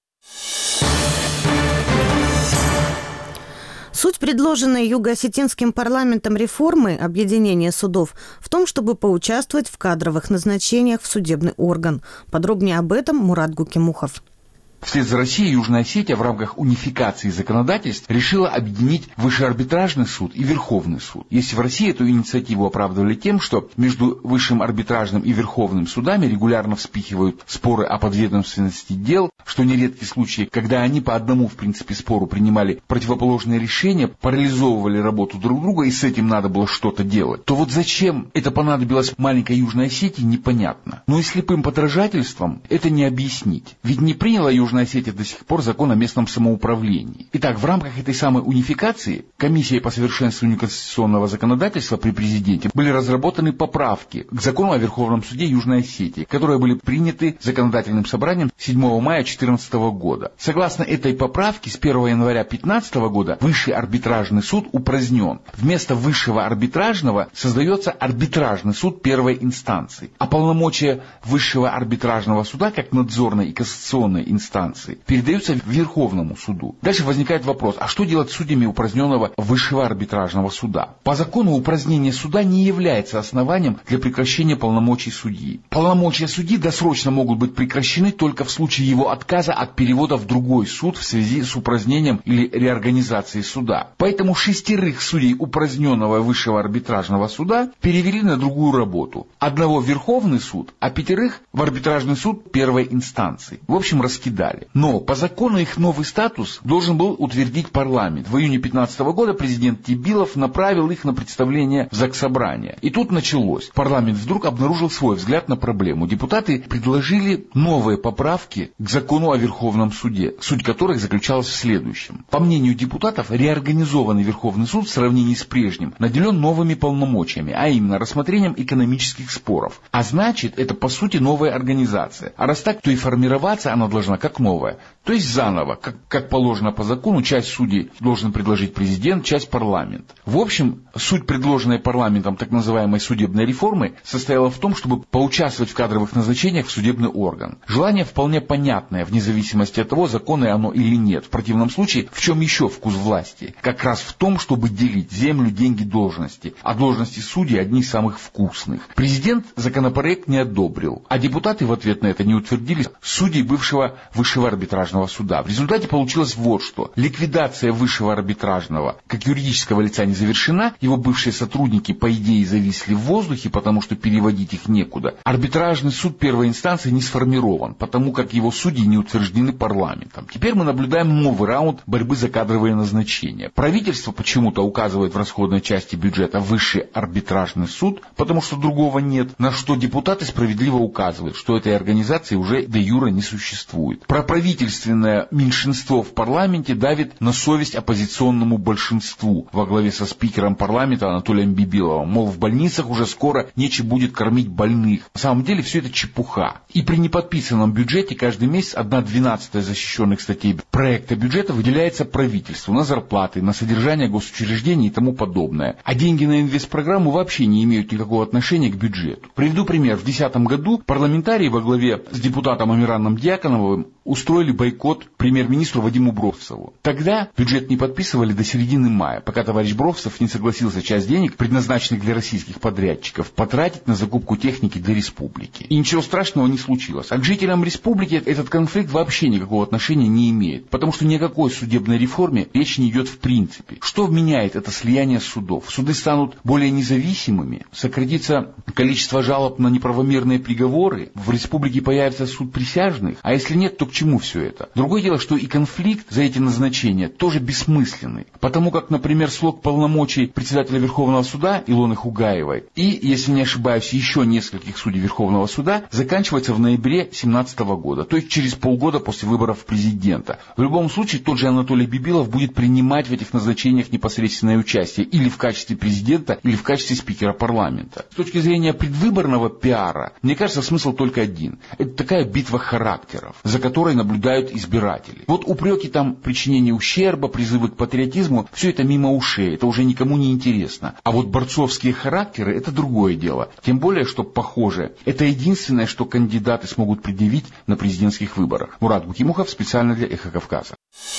Суть предложенной юго-осетинским парламентом реформы объединения судов в том, чтобы поучаствовать в кадровых назначениях в судебный орган. Подробнее об этом Мурат Гукимухов. Вслед за Россией Южная Осетия в рамках унификации законодательств решила объединить Высший арбитражный суд и Верховный суд. Если в России эту инициативу оправдывали тем, что между Высшим арбитражным и Верховным судами регулярно вспыхивают споры о подведомственности дел, что нередки случаи, когда они по одному, в принципе, спору принимали противоположные решения, парализовывали работу друг друга, и с этим надо было что-то делать, то вот зачем это понадобилось маленькой Южной Осетии, непонятно. Но и слепым подражательством это не объяснить. Ведь не приняла Южная Южная Осетия до сих пор закон о местном самоуправлении. Итак, в рамках этой самой унификации Комиссией по совершенствованию конституционного законодательства при президенте были разработаны поправки к закону о Верховном суде Южной Осетии, которые были приняты законодательным собранием седьмого мая две тысячи четырнадцатого года. Согласно этой поправке, с первого января две тысячи пятнадцатого года Высший арбитражный суд упразднен. Вместо Высшего арбитражного создается арбитражный суд первой инстанции, а полномочия Высшего арбитражного суда как надзорной и кассационной инстанции передаются Верховному суду. Дальше возникает вопрос, а что делать с судьями упраздненного Высшего арбитражного суда? По закону упразднение суда не является основанием для прекращения полномочий судьи. Полномочия судьи досрочно могут быть прекращены только в случае его отказа от перевода в другой суд в связи с упразднением или реорганизацией суда. Поэтому шестерых судей упраздненного Высшего арбитражного суда перевели на другую работу. Одного в Верховный суд, а пятерых в арбитражный суд первой инстанции. В общем, раскидали. Но по закону их новый статус должен был утвердить парламент. В июне две тысячи пятнадцатого года президент Бибилов направил их на представление в Заксобрание. И тут началось. Парламент вдруг обнаружил свой взгляд на проблему. Депутаты предложили новые поправки к закону о Верховном суде, суть которых заключалась в следующем. По мнению депутатов, реорганизованный Верховный суд в сравнении с прежним наделен новыми полномочиями, а именно рассмотрением экономических споров. А значит, это по сути новая организация. А раз так, то и формироваться она должна как новое. То есть заново, как, как положено по закону, часть судей должен предложить президент, часть парламент. В общем, суть предложенной парламентом так называемой судебной реформы состояла в том, чтобы поучаствовать в кадровых назначениях в судебный орган. Желание вполне понятное, вне зависимости от того, законное оно или нет. В противном случае, в чем еще вкус власти? Как раз в том, чтобы делить землю, деньги, должности. А должности судей одни из самых вкусных. Президент законопроект не одобрил, а депутаты в ответ на это не утвердили судей бывшего высшего арбитражного суда. В результате получилось вот что. Ликвидация высшего арбитражного как юридического лица не завершена, его бывшие сотрудники по идее зависли в воздухе, потому что переводить их некуда. Арбитражный суд первой инстанции не сформирован, потому как его судьи не утверждены парламентом. Теперь мы наблюдаем новый раунд борьбы за кадровые назначения. Правительство почему-то указывает в расходной части бюджета высший арбитражный суд, потому что другого нет, на что депутаты справедливо указывают, что этой организации уже де юре не существует. Проправительственное меньшинство в парламенте давит на совесть оппозиционному большинству во главе со спикером парламента Анатолием Бибиловым. Мол, в больницах уже скоро нечем будет кормить больных. На самом деле все это чепуха. И при неподписанном бюджете каждый месяц одна двенадцатая защищенных статей проекта бюджета выделяется правительству на зарплаты, на содержание госучреждений и тому подобное. А деньги на инвестпрограмму вообще не имеют никакого отношения к бюджету. Приведу пример. В две тысячи десятом году парламентарии во главе с депутатом Амираном Дьяконовым устроили бойкот премьер-министру Вадиму Бровцеву. Тогда бюджет не подписывали до середины мая, пока товарищ Бровцев не согласился часть денег, предназначенных для российских подрядчиков, потратить на закупку техники для республики. И ничего страшного не случилось. А к жителям республики этот конфликт вообще никакого отношения не имеет, потому что ни о какой судебной реформе речь не идет в принципе. Что меняет это слияние судов? Суды станут более независимыми, сократится количество жалоб на неправомерные приговоры, в республике появится суд присяжных, а если нет, то к чему все это? Другое дело, что и конфликт за эти назначения тоже бессмысленный, потому как, например, срок полномочий председателя Верховного суда Илоны Хугаевой и, если не ошибаюсь, еще нескольких судей Верховного суда заканчивается в ноябре две тысячи семнадцатого года, то есть через полгода после выборов президента. В любом случае, тот же Анатолий Бибилов будет принимать в этих назначениях непосредственное участие или в качестве президента, или в качестве спикера парламента. С точки зрения предвыборного пиара, мне кажется, смысл только один. Это такая битва характеров, за которой наблюдают избиратели. Вот упреки там причинения ущерба, призывы к патриотизму, все это мимо ушей, это уже никому не интересно. А вот борцовские характеры, это другое дело. Тем более, что, похоже, это единственное, что кандидаты смогут предъявить на президентских выборах. Мурат Букимухов, специально для «Эхо Кавказа».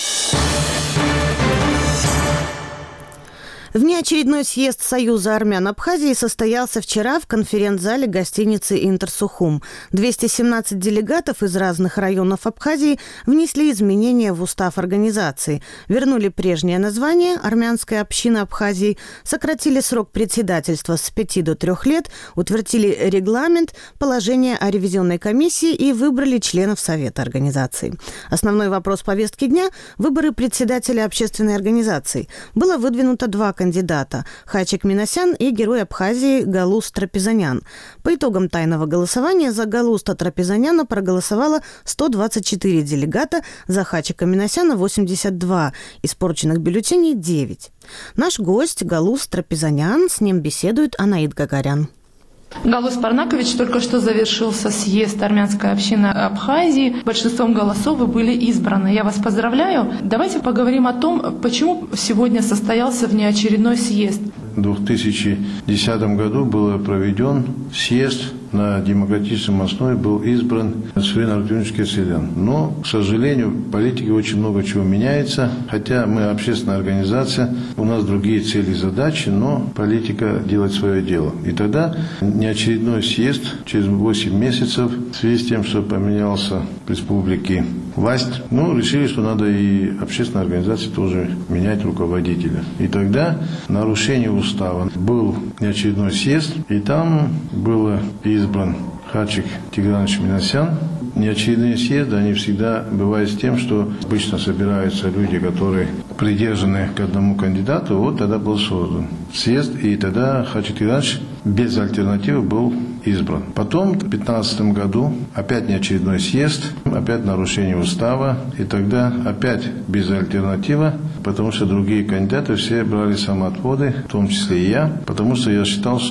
Внеочередной съезд Союза армян Абхазии состоялся вчера в конференц-зале гостиницы «Интерсухум». двести семнадцать делегатов из разных районов Абхазии внесли изменения в устав организации, вернули прежнее название «Армянская община Абхазии», сократили срок председательства с пяти до трех лет, утвердили регламент, положение о ревизионной комиссии и выбрали членов Совета организации. Основной вопрос повестки дня – выборы председателя общественной организации. Было выдвинуто два кандидата – Хачик Минасян и герой Абхазии Галуст Трапезанян. По итогам тайного голосования за Галуста Трапезаняна проголосовало сто двадцать четыре делегата, за Хачика Минасяна восемьдесят два, испорченных бюллетеней девять. Наш гость Галуст Трапезанян, с ним беседует Анаид Гагарян. Галус Парнакович, только что завершился съезд армянской общины Абхазии. Большинством голосов вы были избраны. Я вас поздравляю. Давайте поговорим о том, почему сегодня состоялся внеочередной съезд. В две тысячи десятом году был проведен съезд, на демократическом основе был избран Сулейн Артемьевич Кесарян. Но, к сожалению, в политике очень много чего меняется. Хотя мы общественная организация, у нас другие цели и задачи, но политика делает свое дело. И тогда неочередной съезд через восемь месяцев, в связи с тем, что поменялся в республике власть, ну, решили, что надо и общественной организации тоже менять руководителя. И тогда нарушение устава. Был неочередной съезд, и там было избран Хачик Тигранович Минасян. Неочередные съезды, они всегда бывают с тем, что обычно собираются люди, которые придержаны к одному кандидату. Вот тогда был создан съезд, и тогда Хачик Тигранович без альтернативы был избран. Потом в две тысячи пятнадцатом году опять неочередной съезд, опять нарушение устава, и тогда опять без альтернативы, потому что другие кандидаты все брали самоотводы, в том числе и я, потому что я считал, что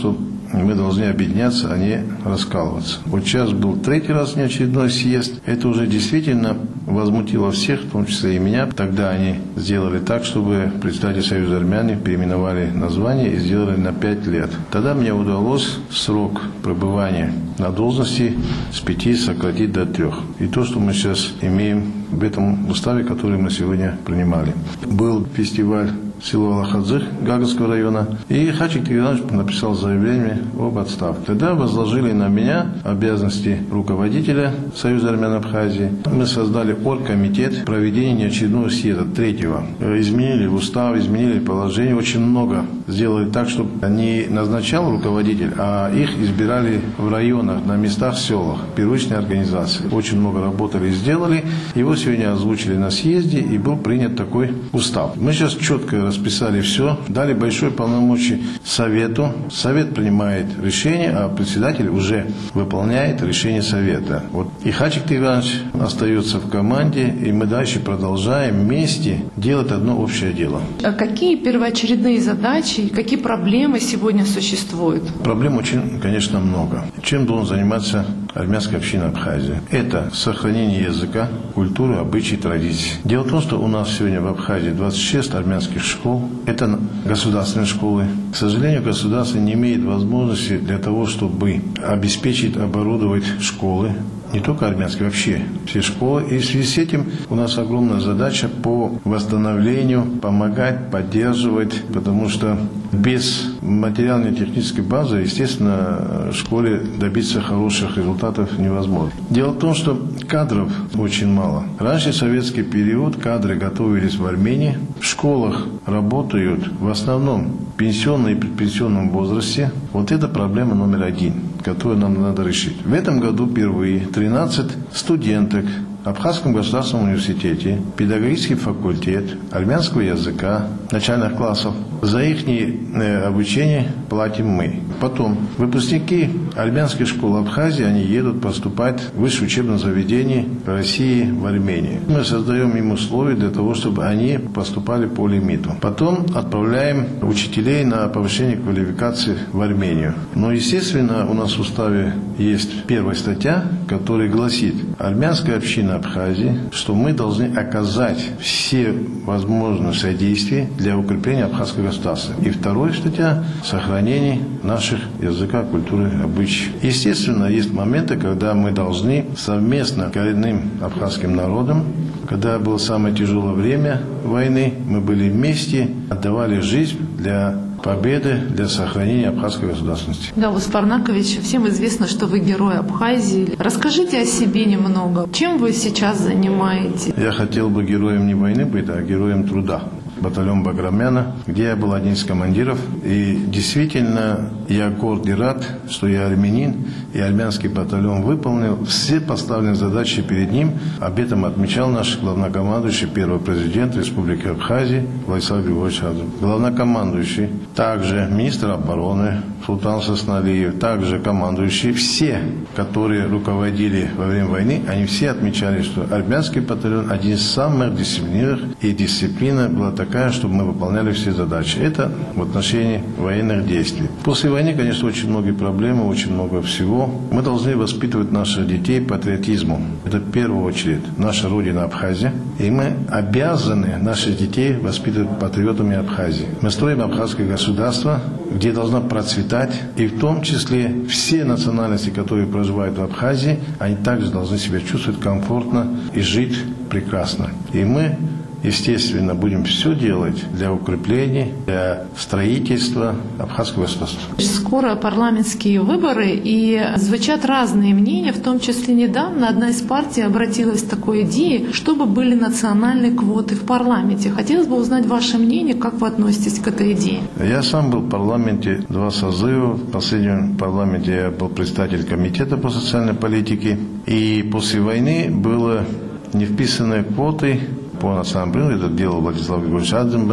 мы должны объединяться, а не раскалываться. Вот сейчас был третий раз неочередной съезд. Это уже действительно возмутило всех, в том числе и меня. Тогда они сделали так, чтобы представители Союза армян переименовали название и сделали на пять лет. Тогда мне удалось срок пребывания на должности с пяти сократить до трех. И то, что мы сейчас имеем в этом уставе, который мы сегодня принимали. Был фестиваль село Алахадзых Гагарского района, и Хачик Тигранович написал заявление об отставке. Тогда возложили на меня обязанности руководителя Союза армян Абхазии. Мы создали оргкомитет проведения неочередного съезда, третьего. Изменили устав, изменили положение, очень много сделали так, чтобы не назначал руководитель, а их избирали в районах, на местах, в селах, первичные организации. Очень много работали и сделали. Его сегодня озвучили на съезде, и был принят такой устав. Мы сейчас четко расписали все, дали большое полномочие Совету. Совет принимает решение, а председатель уже выполняет решение Совета. Вот и Хачик Тигранович остается в команде, и мы дальше продолжаем вместе делать одно общее дело. А какие первоочередные задачи, какие проблемы сегодня существуют? Проблем очень, конечно, много. Чем должен заниматься армянская община Абхазии? Это сохранение языка, культуры, обычаи, традиций. Дело в том, что у нас сегодня в Абхазии двадцать шесть армянских школ. Это государственные школы. К сожалению, государство не имеет возможности для того, чтобы обеспечить, оборудовать школы. Не только армянские, вообще все школы. И в связи с этим у нас огромная задача по восстановлению, помогать, поддерживать, потому что без материальной технической базы, естественно, в школе добиться хороших результатов невозможно. Дело в том, что кадров очень мало. Раньше, в советский период, кадры готовились в Армении. В школах работают в основном пенсионные и предпенсионном возрасте. Вот это проблема номер один, которую нам надо решить. В этом году впервые тринадцать студенток в Абхазском государственном университете, педагогический факультет армянского языка начальных классов. За их э, обучение платим мы. Потом выпускники армянских школ Абхазии, они едут поступать в высшее учебное заведение в России, в Армении. Мы создаем им условия для того, чтобы они поступали по лимиту. Потом отправляем учителей на повышение квалификации в Армению. Но, естественно, у нас в уставе есть первая статья, которая гласит: армянская община Абхазии, что мы должны оказать все возможные содействия для укрепления абхазского государства. И вторая статья – сохранение наших языка, культуры, обычаев. Естественно, есть моменты, когда мы должны совместно коренным абхазским народом, когда было самое тяжелое время войны, мы были вместе, отдавали жизнь для победы, для сохранения абхазской государственности. Галус Парнакович, всем известно, что вы герой Абхазии. Расскажите о себе немного. Чем вы сейчас занимаетесь? Я хотел бы героем не войны быть, а героем труда. Батальон Баграмяна, где я был один из командиров. И действительно, я горд и рад, что я армянин, и армянский батальон выполнил все поставленные задачи перед ним. Об этом отмечал наш главнокомандующий, первый президент Республики Абхазия Владислав Григорьевич Адзов. Главнокомандующий, также министр обороны Султан Сосналиев, также командующие, все, которые руководили во время войны, они все отмечали, что армянский батальон один из самых дисциплинированных, и дисциплина была такая, чтобы мы выполняли все задачи. Это в отношении военных действий. После войны, конечно, очень многие проблемы, очень много всего. Мы должны воспитывать наших детей патриотизму. Это в первую очередь наша родина Абхазия. И мы обязаны наших детей воспитывать патриотами Абхазии. Мы строим абхазское государство, где должна процветать, и в том числе все национальности, которые проживают в Абхазии, они также должны себя чувствовать комфортно и жить прекрасно. И мы, естественно, будем все делать для укрепления, для строительства абхазского государства. Скоро парламентские выборы, и звучат разные мнения, в том числе недавно одна из партий обратилась к такой идее, чтобы были национальные квоты в парламенте. Хотелось бы узнать ваше мнение, как вы относитесь к этой идее. Я сам был в парламенте два созыва. В последнем парламенте я был председатель комитета по социальной политике. И после войны было не вписанные квоты по национальному признаку. Это делал Владислав Григорьевич Адзимба.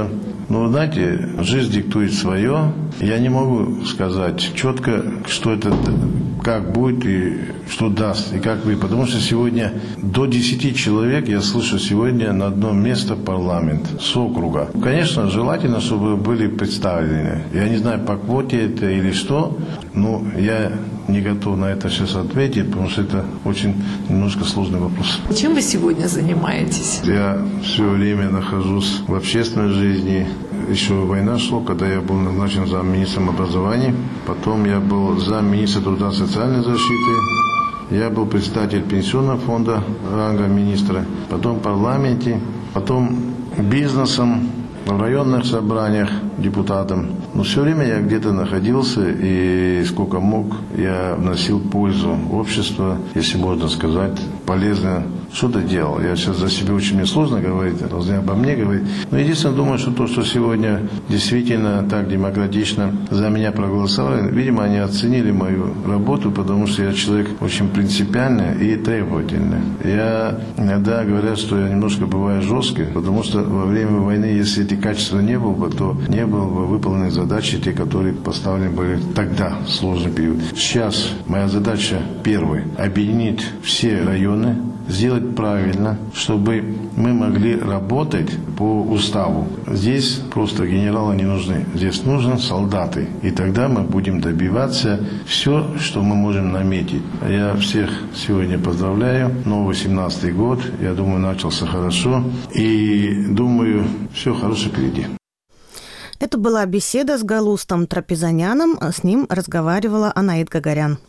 Но, знаете, жизнь диктует свое. Я не могу сказать четко, что это, как будет и что даст, и как вы. Потому что сегодня до десяти человек, я слышу сегодня на одно место парламент с округа. Конечно, желательно, чтобы были представлены. Я не знаю, по квоте это или что, но я не готов на это сейчас ответить, потому что это очень немножко сложный вопрос. Чем вы сегодня занимаетесь? Я все время нахожусь в общественной жизни. Еще война шла, когда я был назначен замминистром образования. Потом я был замминистра труда и социальной защиты. Я был председатель пенсионного фонда ранга министра. Потом в парламенте. Потом бизнесом, в районных собраниях депутатом. Но все время я где-то находился, и сколько мог, я вносил пользу обществу, если можно сказать, полезно. Что-то делал. Я сейчас за себя очень мне сложно говорить, должны обо мне говорить. Но единственное, думаю, что то, что сегодня действительно так демократично за меня проголосовали, видимо, они оценили мою работу, потому что я человек очень принципиальный и требовательный. Я иногда говорят, что я немножко бываю жесткий, потому что во время войны, если эти качества не было бы, то не было бы выполнены задачи, те, которые поставлены были тогда, в сложный период. Сейчас моя задача первая – объединить все районы, сделать правильно, чтобы мы могли работать по уставу. Здесь просто генералы не нужны. Здесь нужны солдаты. И тогда мы будем добиваться все, что мы можем наметить. Я всех сегодня поздравляю. Новый семнадцатый год. Я думаю, начался хорошо. И думаю, все хорошо впереди. Это была беседа с Галустом Трапезаняном. С ним разговаривала Анаит Гагарян.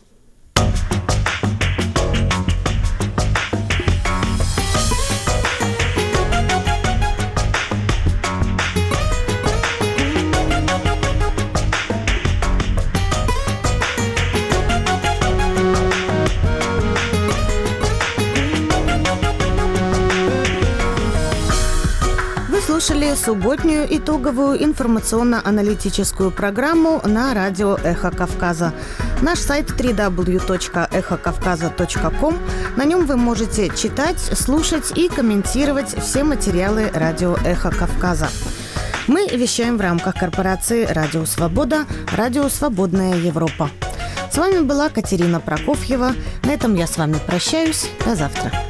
Слушали субботнюю итоговую информационно-аналитическую программу на радио «Эхо Кавказа». Наш сайт дабл ю дабл ю дабл ю точка эхо кавказа точка ком. На нем вы можете читать, слушать и комментировать все материалы радио «Эхо Кавказа». Мы вещаем в рамках корпорации «Радио Свобода», «Радио Свободная Европа». С вами была Катерина Прокофьева. На этом я с вами прощаюсь. До завтра.